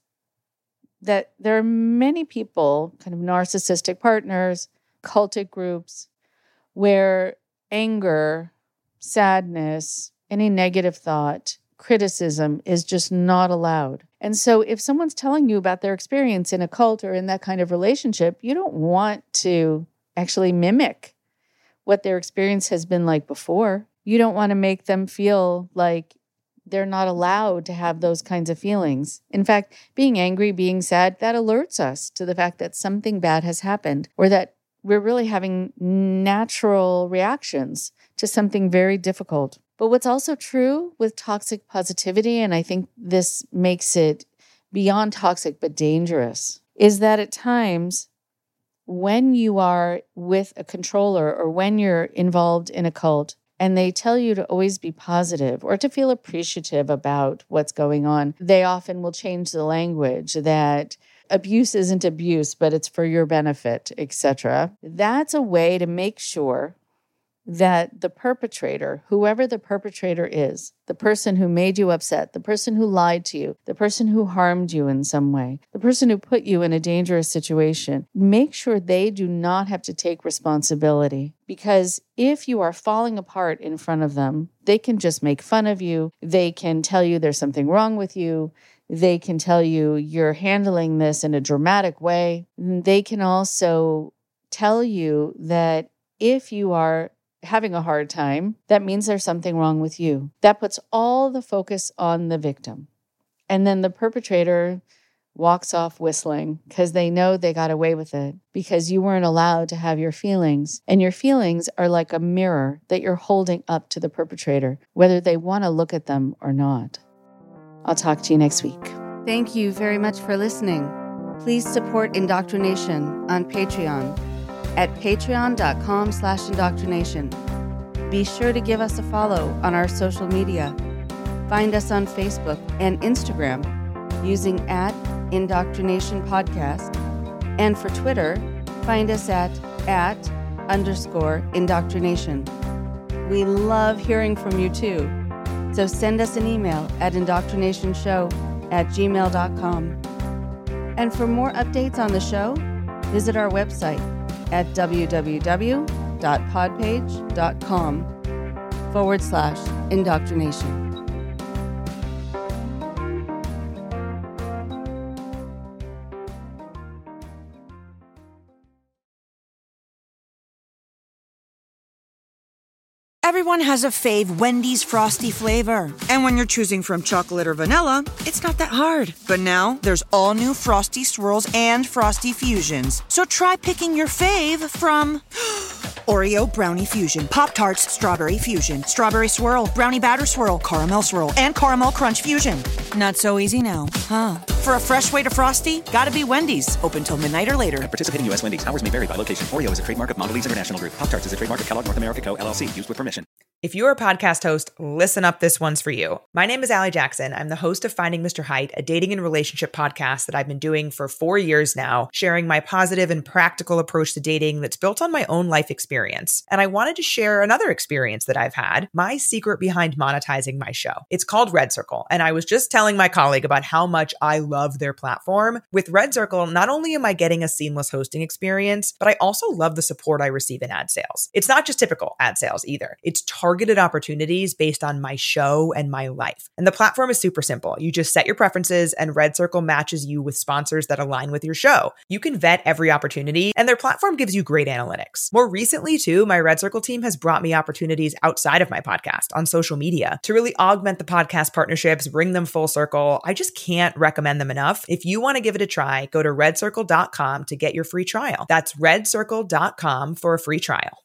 that there are many people, kind of narcissistic partners, cultic groups, where anger, sadness, any negative thought, criticism is just not allowed. And so if someone's telling you about their experience in a cult or in that kind of relationship, you don't want to actually mimic what their experience has been like before. You don't want to make them feel like they're not allowed to have those kinds of feelings. In fact, being angry, being sad, that alerts us to the fact that something bad has happened or that we're really having natural reactions to something very difficult. But what's also true with toxic positivity, and I think this makes it beyond toxic but dangerous, is that at times when you are with a controller or when you're involved in a cult, and they tell you to always be positive or to feel appreciative about what's going on, they often will change the language that abuse isn't abuse, but it's for your benefit, etc. That's a way to make sure that the perpetrator, whoever the perpetrator is, the person who made you upset, the person who lied to you, the person who harmed you in some way, the person who put you in a dangerous situation, make sure they do not have to take responsibility. Because if you are falling apart in front of them, they can just make fun of you. They can tell you there's something wrong with you. They can tell you you're handling this in a dramatic way. They can also tell you that if you are having a hard time, that means there's something wrong with you. That puts all the focus on the victim. And then the perpetrator walks off whistling because they know they got away with it because you weren't allowed to have your feelings. And your feelings are like a mirror that you're holding up to the perpetrator, whether they want to look at them or not. I'll talk to you next week. Thank you very much for listening. Please support Indoctrination on Patreon at patreon.com/indoctrination. Be sure to give us a follow on our social media. Find us on Facebook and Instagram using @indoctrinationpodcast. And for Twitter, find us at @_indoctrination. We love hearing from you too. So send us an email at indoctrinationshow@gmail.com. And for more updates on the show, visit our website at www.podpage.com/indoctrination. Everyone has a fave Wendy's Frosty flavor. And when you're choosing from chocolate or vanilla, it's not that hard. But now, there's all new Frosty Swirls and Frosty Fusions. So try picking your fave from Oreo Brownie Fusion, Pop-Tarts Strawberry Fusion, Strawberry Swirl, Brownie Batter Swirl, Caramel Swirl, and Caramel Crunch Fusion. Not so easy now, huh? For a fresh way to Frosty, gotta be Wendy's. Open till midnight or later. At participating U.S. Wendy's. Hours may vary by location. Oreo is a trademark of Mondelez International Group. Pop-Tarts is a trademark of Kellogg North America Co., LLC. Used with permission. If you're a podcast host, listen up, this one's for you. My name is Allie Jackson. I'm the host of Finding Mr. Height, a dating and relationship podcast that I've been doing for 4 years now, sharing my positive and practical approach to dating that's built on my own life experience. And I wanted to share another experience that I've had, my secret behind monetizing my show. It's called Red Circle, and I was just telling my colleague about how much I love their platform. With Red Circle, not only am I getting a seamless hosting experience, but I also love the support I receive in ad sales. It's not just typical ad sales either. It's targeted opportunities based on my show and my life. And the platform is super simple. You just set your preferences and Red Circle matches you with sponsors that align with your show. You can vet every opportunity and their platform gives you great analytics. More recently too, my Red Circle team has brought me opportunities outside of my podcast on social media to really augment the podcast partnerships, bring them full circle. I just can't recommend them enough. If you want to give it a try, go to redcircle.com to get your free trial. That's redcircle.com for a free trial.